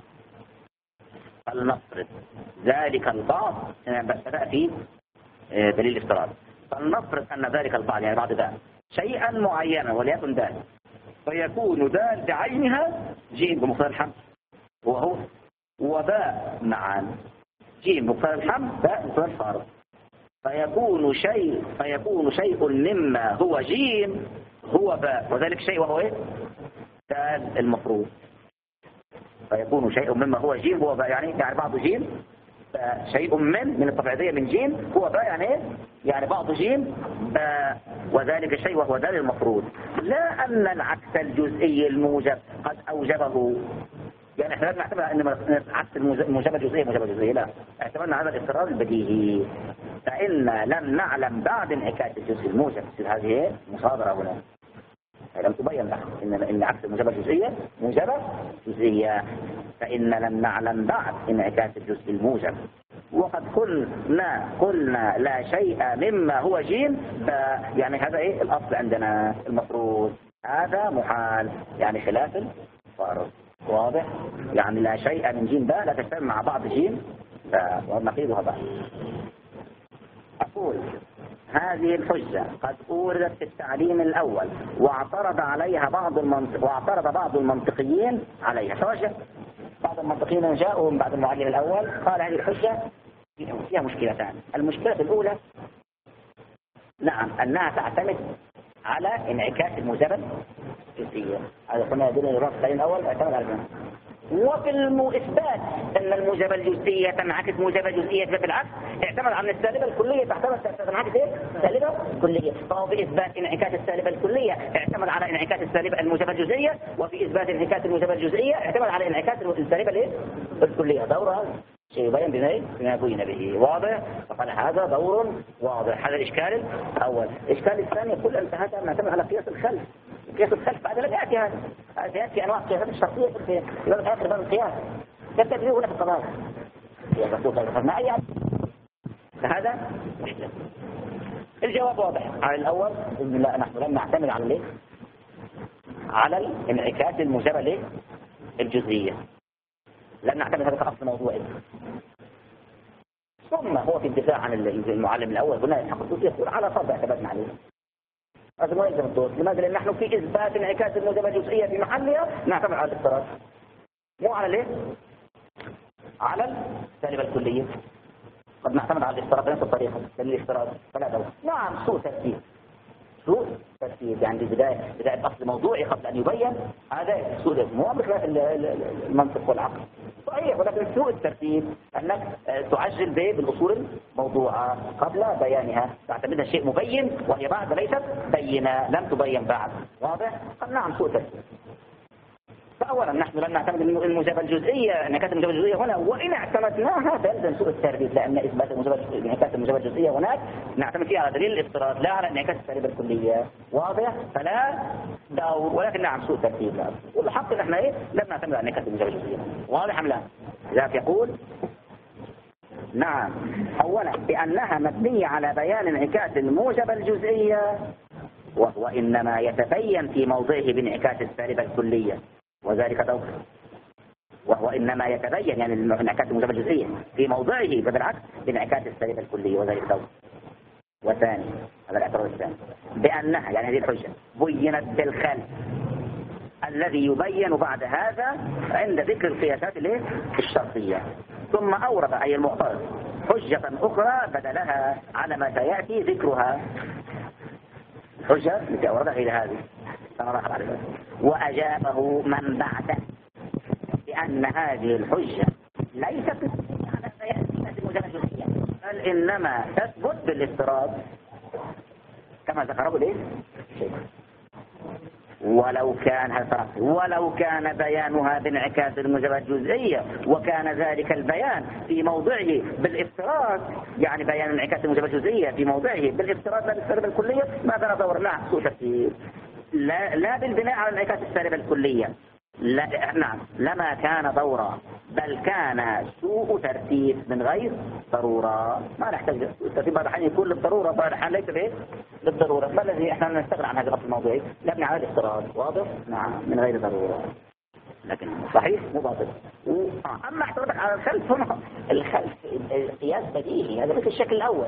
فلنفرض ذلك البعض بدأ في دليل افتراض فلنفرض أن ذلك البعض يعني بعض باء شيئا معينا وليكن ذلك فيكون دال بعينها جيم بمقتضى الحمد وهو وباء معا جيم بمقتضى الحمد باء بمقتضى الفارق فيكون شيء فيكون شيء مما هو جيم هو باء وذلك شيء وهو ايه دال المفروض فيكون شيء مما هو جيم هو باء يعني يعني بعض جيم شيء من من الطبيعية من جيم هو باء يعني ايه يعني بعض جيم باء وذلك شيء وهو دال المفروض لا أن العكس الجزئي الموجب قد أوجبه يعني احنا لا نعتبر أن عكس الموجبة الجزئية موجبة الجزئية لا اعتبرنا هذا الافتراض البديهي فإن لم نعلم بعد انعكاس الجزء الموجب هذه مصادرة هنا لم تبين لها إن إن عكس الموجبة الجزئية موجبة جزئية فإن لم نعلم بعد انعكاس الجزء الموجب وقد قلنا قلنا لا شيء مما هو جيم يعني هذا ايه الاصل عندنا المفروض هذا محال يعني خلاف الفارض واضح يعني لا شيء من جيم باء لا تجتمع مع بعض جيم باء ونقيضها باء. أقول هذه الحجة قد أوردت في التعليم الأول واعترض عليها بعض المنطق واعترض بعض المنطقيين عليها توجه بعض المنطقيين جاءوا من بعد المعلم الأول قال هذه الحجة فيها مشكلتان المشكلة الأولى نعم أنها تعتمد على انعكاس الموجبة الجزئية هذا كنا يدل الرأس التعليم الأول اعتمد على ذلك وفي الإثبات أن الموجبة الجزئية تنعكس موجبة جزئية بالعكس اعتمد على السالبة الكلية تعتمد تنعكس ايه؟ سالبة كلية فهو في إثبات انعكاس السالبة الكلية اعتمد على انعكاس السالبة الموجبة الجزئية وفي إثبات انعكاس الموجبة الجزئية اعتمد على انعكاس السالبة الايه؟ الكلية دورها شيء يبين بناء بما بين به واضح فقال هذا دور واضح هذا الإشكال الأول. الإشكال الثاني يقول أنت هذا نعتمد على قياس الخلف قياس الخلف بعد لا يأتي هذا هذا يأتي أنواع قياسات الشرطية في يبقى آخر باب القياس يبتدئ هنا في القضاء يا رسول ما أي فهذا مشكلة. الجواب واضح على الأول إن لا نحن لم نعتمد على ليه على الانعكاس الموجبة ليه الجزئية لن نعتمد هذا كأصل موضوعي ثم هو في الدفاع عن المعلم الأول قلنا الحق الدوسي يقول على فرض اعتمدنا عليه هذا ما يلزم الدوس لماذا؟ لأن نحن في إثبات انعكاس الموجبة الجزئية في محلها نعتمد على الافتراض مو على ليه؟ على السالبة الكلية قد نعتمد على الافتراض بنفس الطريقة للافتراض فلا دور نعم سوء ترتيب سوء ترتيب يعني بداية بداية أصل موضوعي قبل أن يبين هذا سوء مو أمر المنطق والعقل صحيح، ولكن سوء الترتيب أنك تعجل به بالأصول الموضوعة قبل بيانها، تعتمدها شيء مبين وهي بعد ليست بينة، لم تبين بعد. واضح؟ قال نعم سوء الترتيب. فأولا نحن لم نعتمد الموجبة الجزئية، انعكاس الموجبة الجزئية هنا، وإن اعتمدناها فيلزم سوء الترتيب، لأن إثبات انعكاس الموجبة الجزئية هناك نعتمد فيها على دليل الافتراض لا على انعكاس السالبة الكلية. واضح؟ فلا دور، ولكن نعم سوء الترتيب. لا. والحق ان احنا ايه لم نعتمد على انعكاس الموجبة الجزئية. واضح أم لا؟ لذلك يقول نعم أولا بأنها مبنية على بيان انعكاس الموجبة الجزئية، وهو إنما يتبين في موضعه بانعكاس السالبة الكلية وذلك دور، وهو إنما يتبين يعني انعكاس الموجبة الجزئية في موضعه بالعكس بانعكاس السالبة الكلية وذلك دور. وثاني هذا الاعتراض الثاني بأنها يعني هذه الحجة بينت بالخلف الذي يبين بعد هذا عند ذكر القياسات الشرطية، ثم أورد أي المعترض حجة أخرى بدلها على ما سيأتي ذكرها. حجة التي أوردها إلى هذه سنراها بعد ذلك. وأجابه من بعده بأن هذه الحجة ليست على بيان الموجبة الجزئية، بل إنما تثبت بالافتراض كما ذكره ليه شيء. ولو كان ولو كان بيانها بانعكاس الموجبة الجزئية وكان ذلك البيان في موضعه بالافتراض، يعني بيان انعكاس الموجبة الجزئية في موضعه بالافتراض لا بالسالبة الكلية، ما كان دورنا سوء تفسير. لا, لا بالبناء على انعكاس السالبة الكلية، لا نعم لما كان دورا، بل كان سوء ترتيب من غير ضرورة. ما نحتاج الترتيب بعد حين يكون للضرورة، بعد حين ليس به للضرورة، ما الذي احنا نستغنى عن هذا الأصل الموضوعي نبني على الافتراض. واضح؟ نعم من غير ضرورة، لكن صحيح مو باطل. أما اعتراضك على الخلف هنا، الخلف القياس بديهي، هذا مثل الشكل الأول.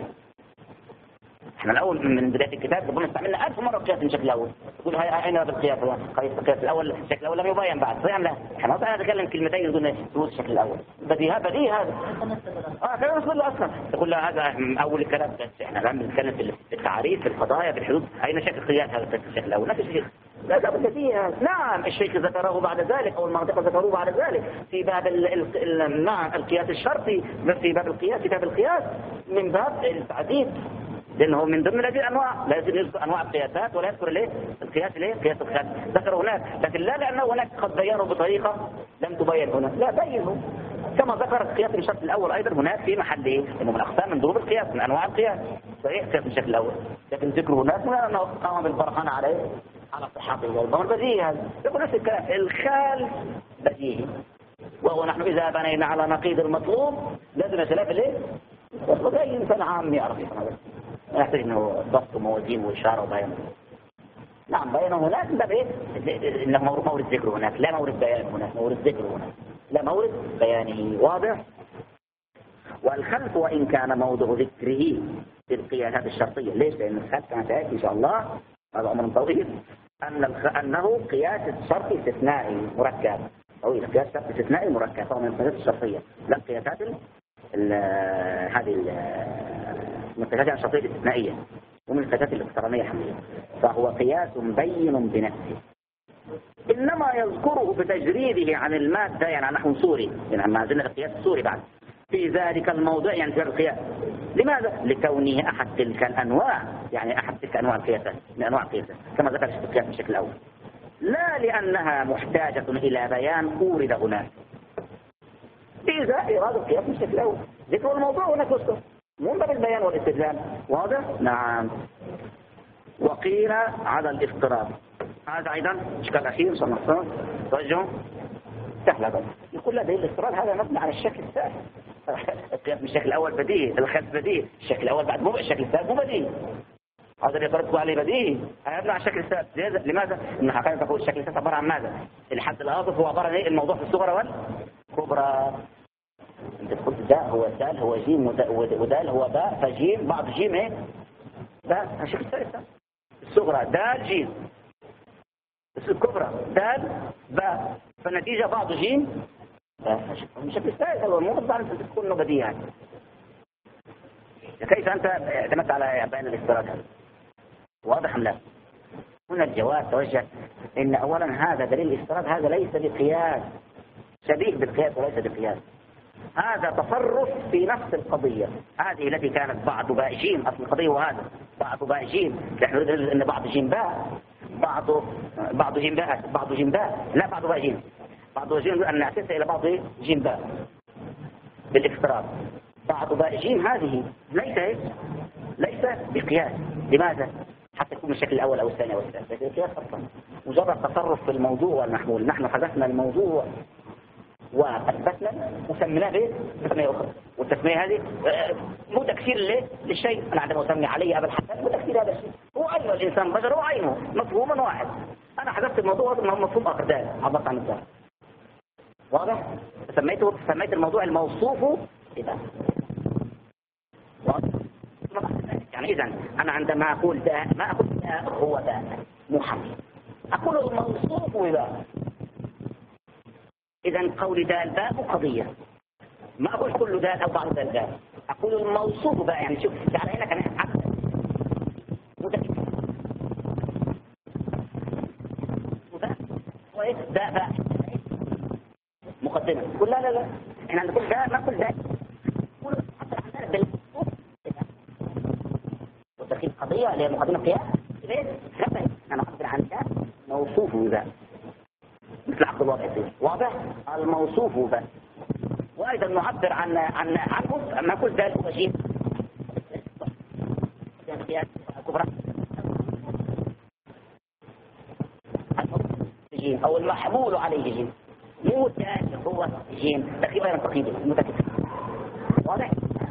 احنا الاول من بدايه الكتاب ربنا استعملنا ألف مره قياس الشكل الاول، تقول هاي اين هذا القياس؟ قياس القياس الاول، الشكل الاول لم يبين بعد، صحيح لا؟ احنا ما نتكلم كلمتين نقول ثبوت الشكل الاول بديهي بديهي هذا. اه كلام نقول له اصلا تقول له هذا من اول الكلام، بس احنا الان بنتكلم في التعريف في القضايا في الحدود، اين شكل قياس هذا الشكل الاول؟ نفس الشيء. لا لا بديهي. نعم الشيخ ذكره بعد ذلك او المنطقه ذكروه بعد ذلك في باب نعم القياس الشرطي، في باب القياس كتاب القياس من باب التعديد، لأنه من ضمن هذه الأنواع لازم يذكر أنواع القياسات ولا يذكر ليه القياس ليه قياس الخلف ذكره هناك، لكن لا لأنه هناك قد بيانه بطريقة لم تبين هنا، لا بينه كما ذكر القياس الشرط الأول أيضا هناك في محله إنه من أقسام من ضروب القياس من أنواع القياس صحيح قياس الشكل الأول، لكن ذكره هناك من أنه قام بالبرهان عليه على صحته والضمر بديهي. هذا يقول نفس الكلام الخالف بديهي، وهو نحن إذا بنينا على نقيض المطلوب لازم خلاف ليه وده إنسان عام يعرف هذا، لا يحتاج انه ضبط وموازين واشاره وبيان. نعم بيانه هناك باب ايه انه مورد ذكر هناك، لا مورد بيان هناك، مورد ذكر هناك لا مورد بيانه. واضح؟ والخلف وان كان موضع ذكره في القياسات الشرطيه، ليش؟ لان الخلف كما سياتي ان شاء الله هذا امر طويل ان انه قياس شرطي استثنائي مركب طويل، قياس شرطي استثنائي مركب طبعا من القياسات الشرطيه، لا قياسات هذه من القياسات الشرطية الاستثنائية ومن القياسات الاقترانية الحملية، فهو قياس بين بنفسه، إنما يذكره بتجريده عن المادة يعني عن نحو صوري، يعني ما زلنا القياس الصوري بعد في ذلك الموضوع يعني في القياس. لماذا؟ لكونه أحد تلك الأنواع، يعني أحد تلك أنواع القياسات من أنواع القياسات كما ذكر في القياس بشكل أول، لا لأنها محتاجة إلى بيان أورد هناك، إذا إرادة القياس بشكل الأول ذكر الموضوع هناك وسط من باب البيان والاستدلال. واضح؟ نعم. وقيل على الافتراض، هذا أيضا إشكال أخير صلى الله عليه وسلم توجه سهل بس يقول لا دليل الافتراض هذا مبني على الشكل الثاني، القياس بالشكل الأول بديهي، الخلف بديهي، الشكل الأول بعد مو الشكل الثالث مو بديهي، هذا اللي يطرقوا عليه بديهي، أنا أبني على الشكل الثالث. لماذا؟ إن حقيقة تقول الشكل الثالث عبارة عن ماذا؟ الحد الأضف هو عبارة عن إيه؟ الموضوع في الصغرى والكبرى. انت قلت داء هو دال هو جيم ودال هو باء، فجيم بعض جيم ايه باء، هشوف الثالثة الصغرى دال جيم، الكبرى دال باء، فالنتيجة بعض جيم باء، هشوف الثالث هو مو بضع انت تكون بديهي يعني. كيف انت اعتمدت على بيان الافتراض هذا؟ واضح ام لا؟ هنا الجواب توجه ان اولا هذا دليل الافتراض هذا ليس بقياس شبيه بالقياس وليس بالقياس. هذا تصرف في نفس القضية هذه التي كانت بعض باء جيم. أصل القضية وهذا بعض باء جيم. نحن نريد أن بعض جيم باء بعض بعض جيم باء بعض جيم باء لا بعض باء جيم بعض جيم أن نعكسها إلى بعض جيم باء بالافتراض. بعض باء جيم هذه ليس ليس بقياس. لماذا؟ حتى يكون الشكل الأول أو الثاني أو الثالث. ليس بقياس أصلا، مجرد تصرف في الموضوع والمحمول. نحن حذفنا الموضوع وأثبتنا وسميناه به بتسمية أخرى، والتسمية هذه مو تكسير للشيء. أنا عندما أسمي علي أبا الحسن مو تكسير هذا الشيء. هو عينه الإنسان بشر، هو عينه مفهوم واحد. أنا حذفت الموضوع أنه مفهوم آخر ذلك عبرت عن الذات. واضح؟ سميته سميت الموضوع الموصوف إذا واضح؟ يعني إذا أنا عندما أقول ده ما أقول ده هو ده محمد، أقول الموصوف إذا. إذا قولي دال باء قضية، ما أقول كل دال أو بعض دال دال، أقول الموصوف باء. يعني شوف تعال هنا كان عكس متكلم باء باء مقدمة. قل لا لا لا إحنا نقول ده ما كل ده نقول حتى عندنا بالموصوف وتركيب قضية اللي هي مقدمة قياس. ليه؟ خبر أنا أقدر عن ده موصوف ذا مثل عقد الوضع. واضح؟ الموصوف به. وأيضا نعبر عن عن عنه ما كل ذلك هو جيم كبرى جيم أو المحمول عليه جيم. مو ذلك هو جيم تقريبا تقييد متكلم. واضح؟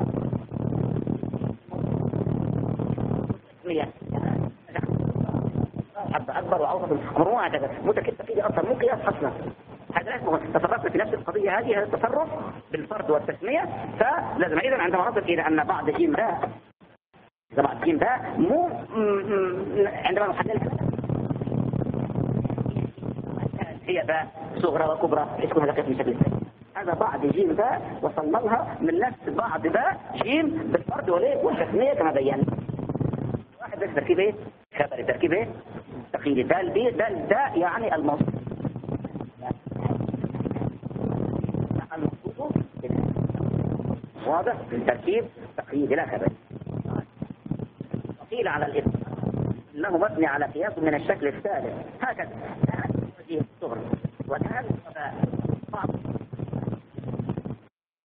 حتى أكبر وأوسط أمره هكذا متكلم تقييد أصلا مو قياس أصلا. هذا اسمه تصرفت في نفس القضية هذه. هذا التصرف بالفرد والتسمية. فلازم أيضا عندما نصل إلى أن بعض جيم باء بعض جيم باء مو عندما نحللها هي باء صغرى وكبرى اسمها هذا قسم بشكل ثاني. هذا بعض جيم باء وصلنا لها من نفس بعض باء جيم بالفرد والتسمية كما بينا. واحد بس تركيبه خبر تركيبه تقييد دال بي دال داء يعني الموصوف. واضح؟ التركيب تقييد لا خبر. وقيل على الاسم انه مبني على قياس من الشكل الثالث هكذا وجيه الصغر وكان بعض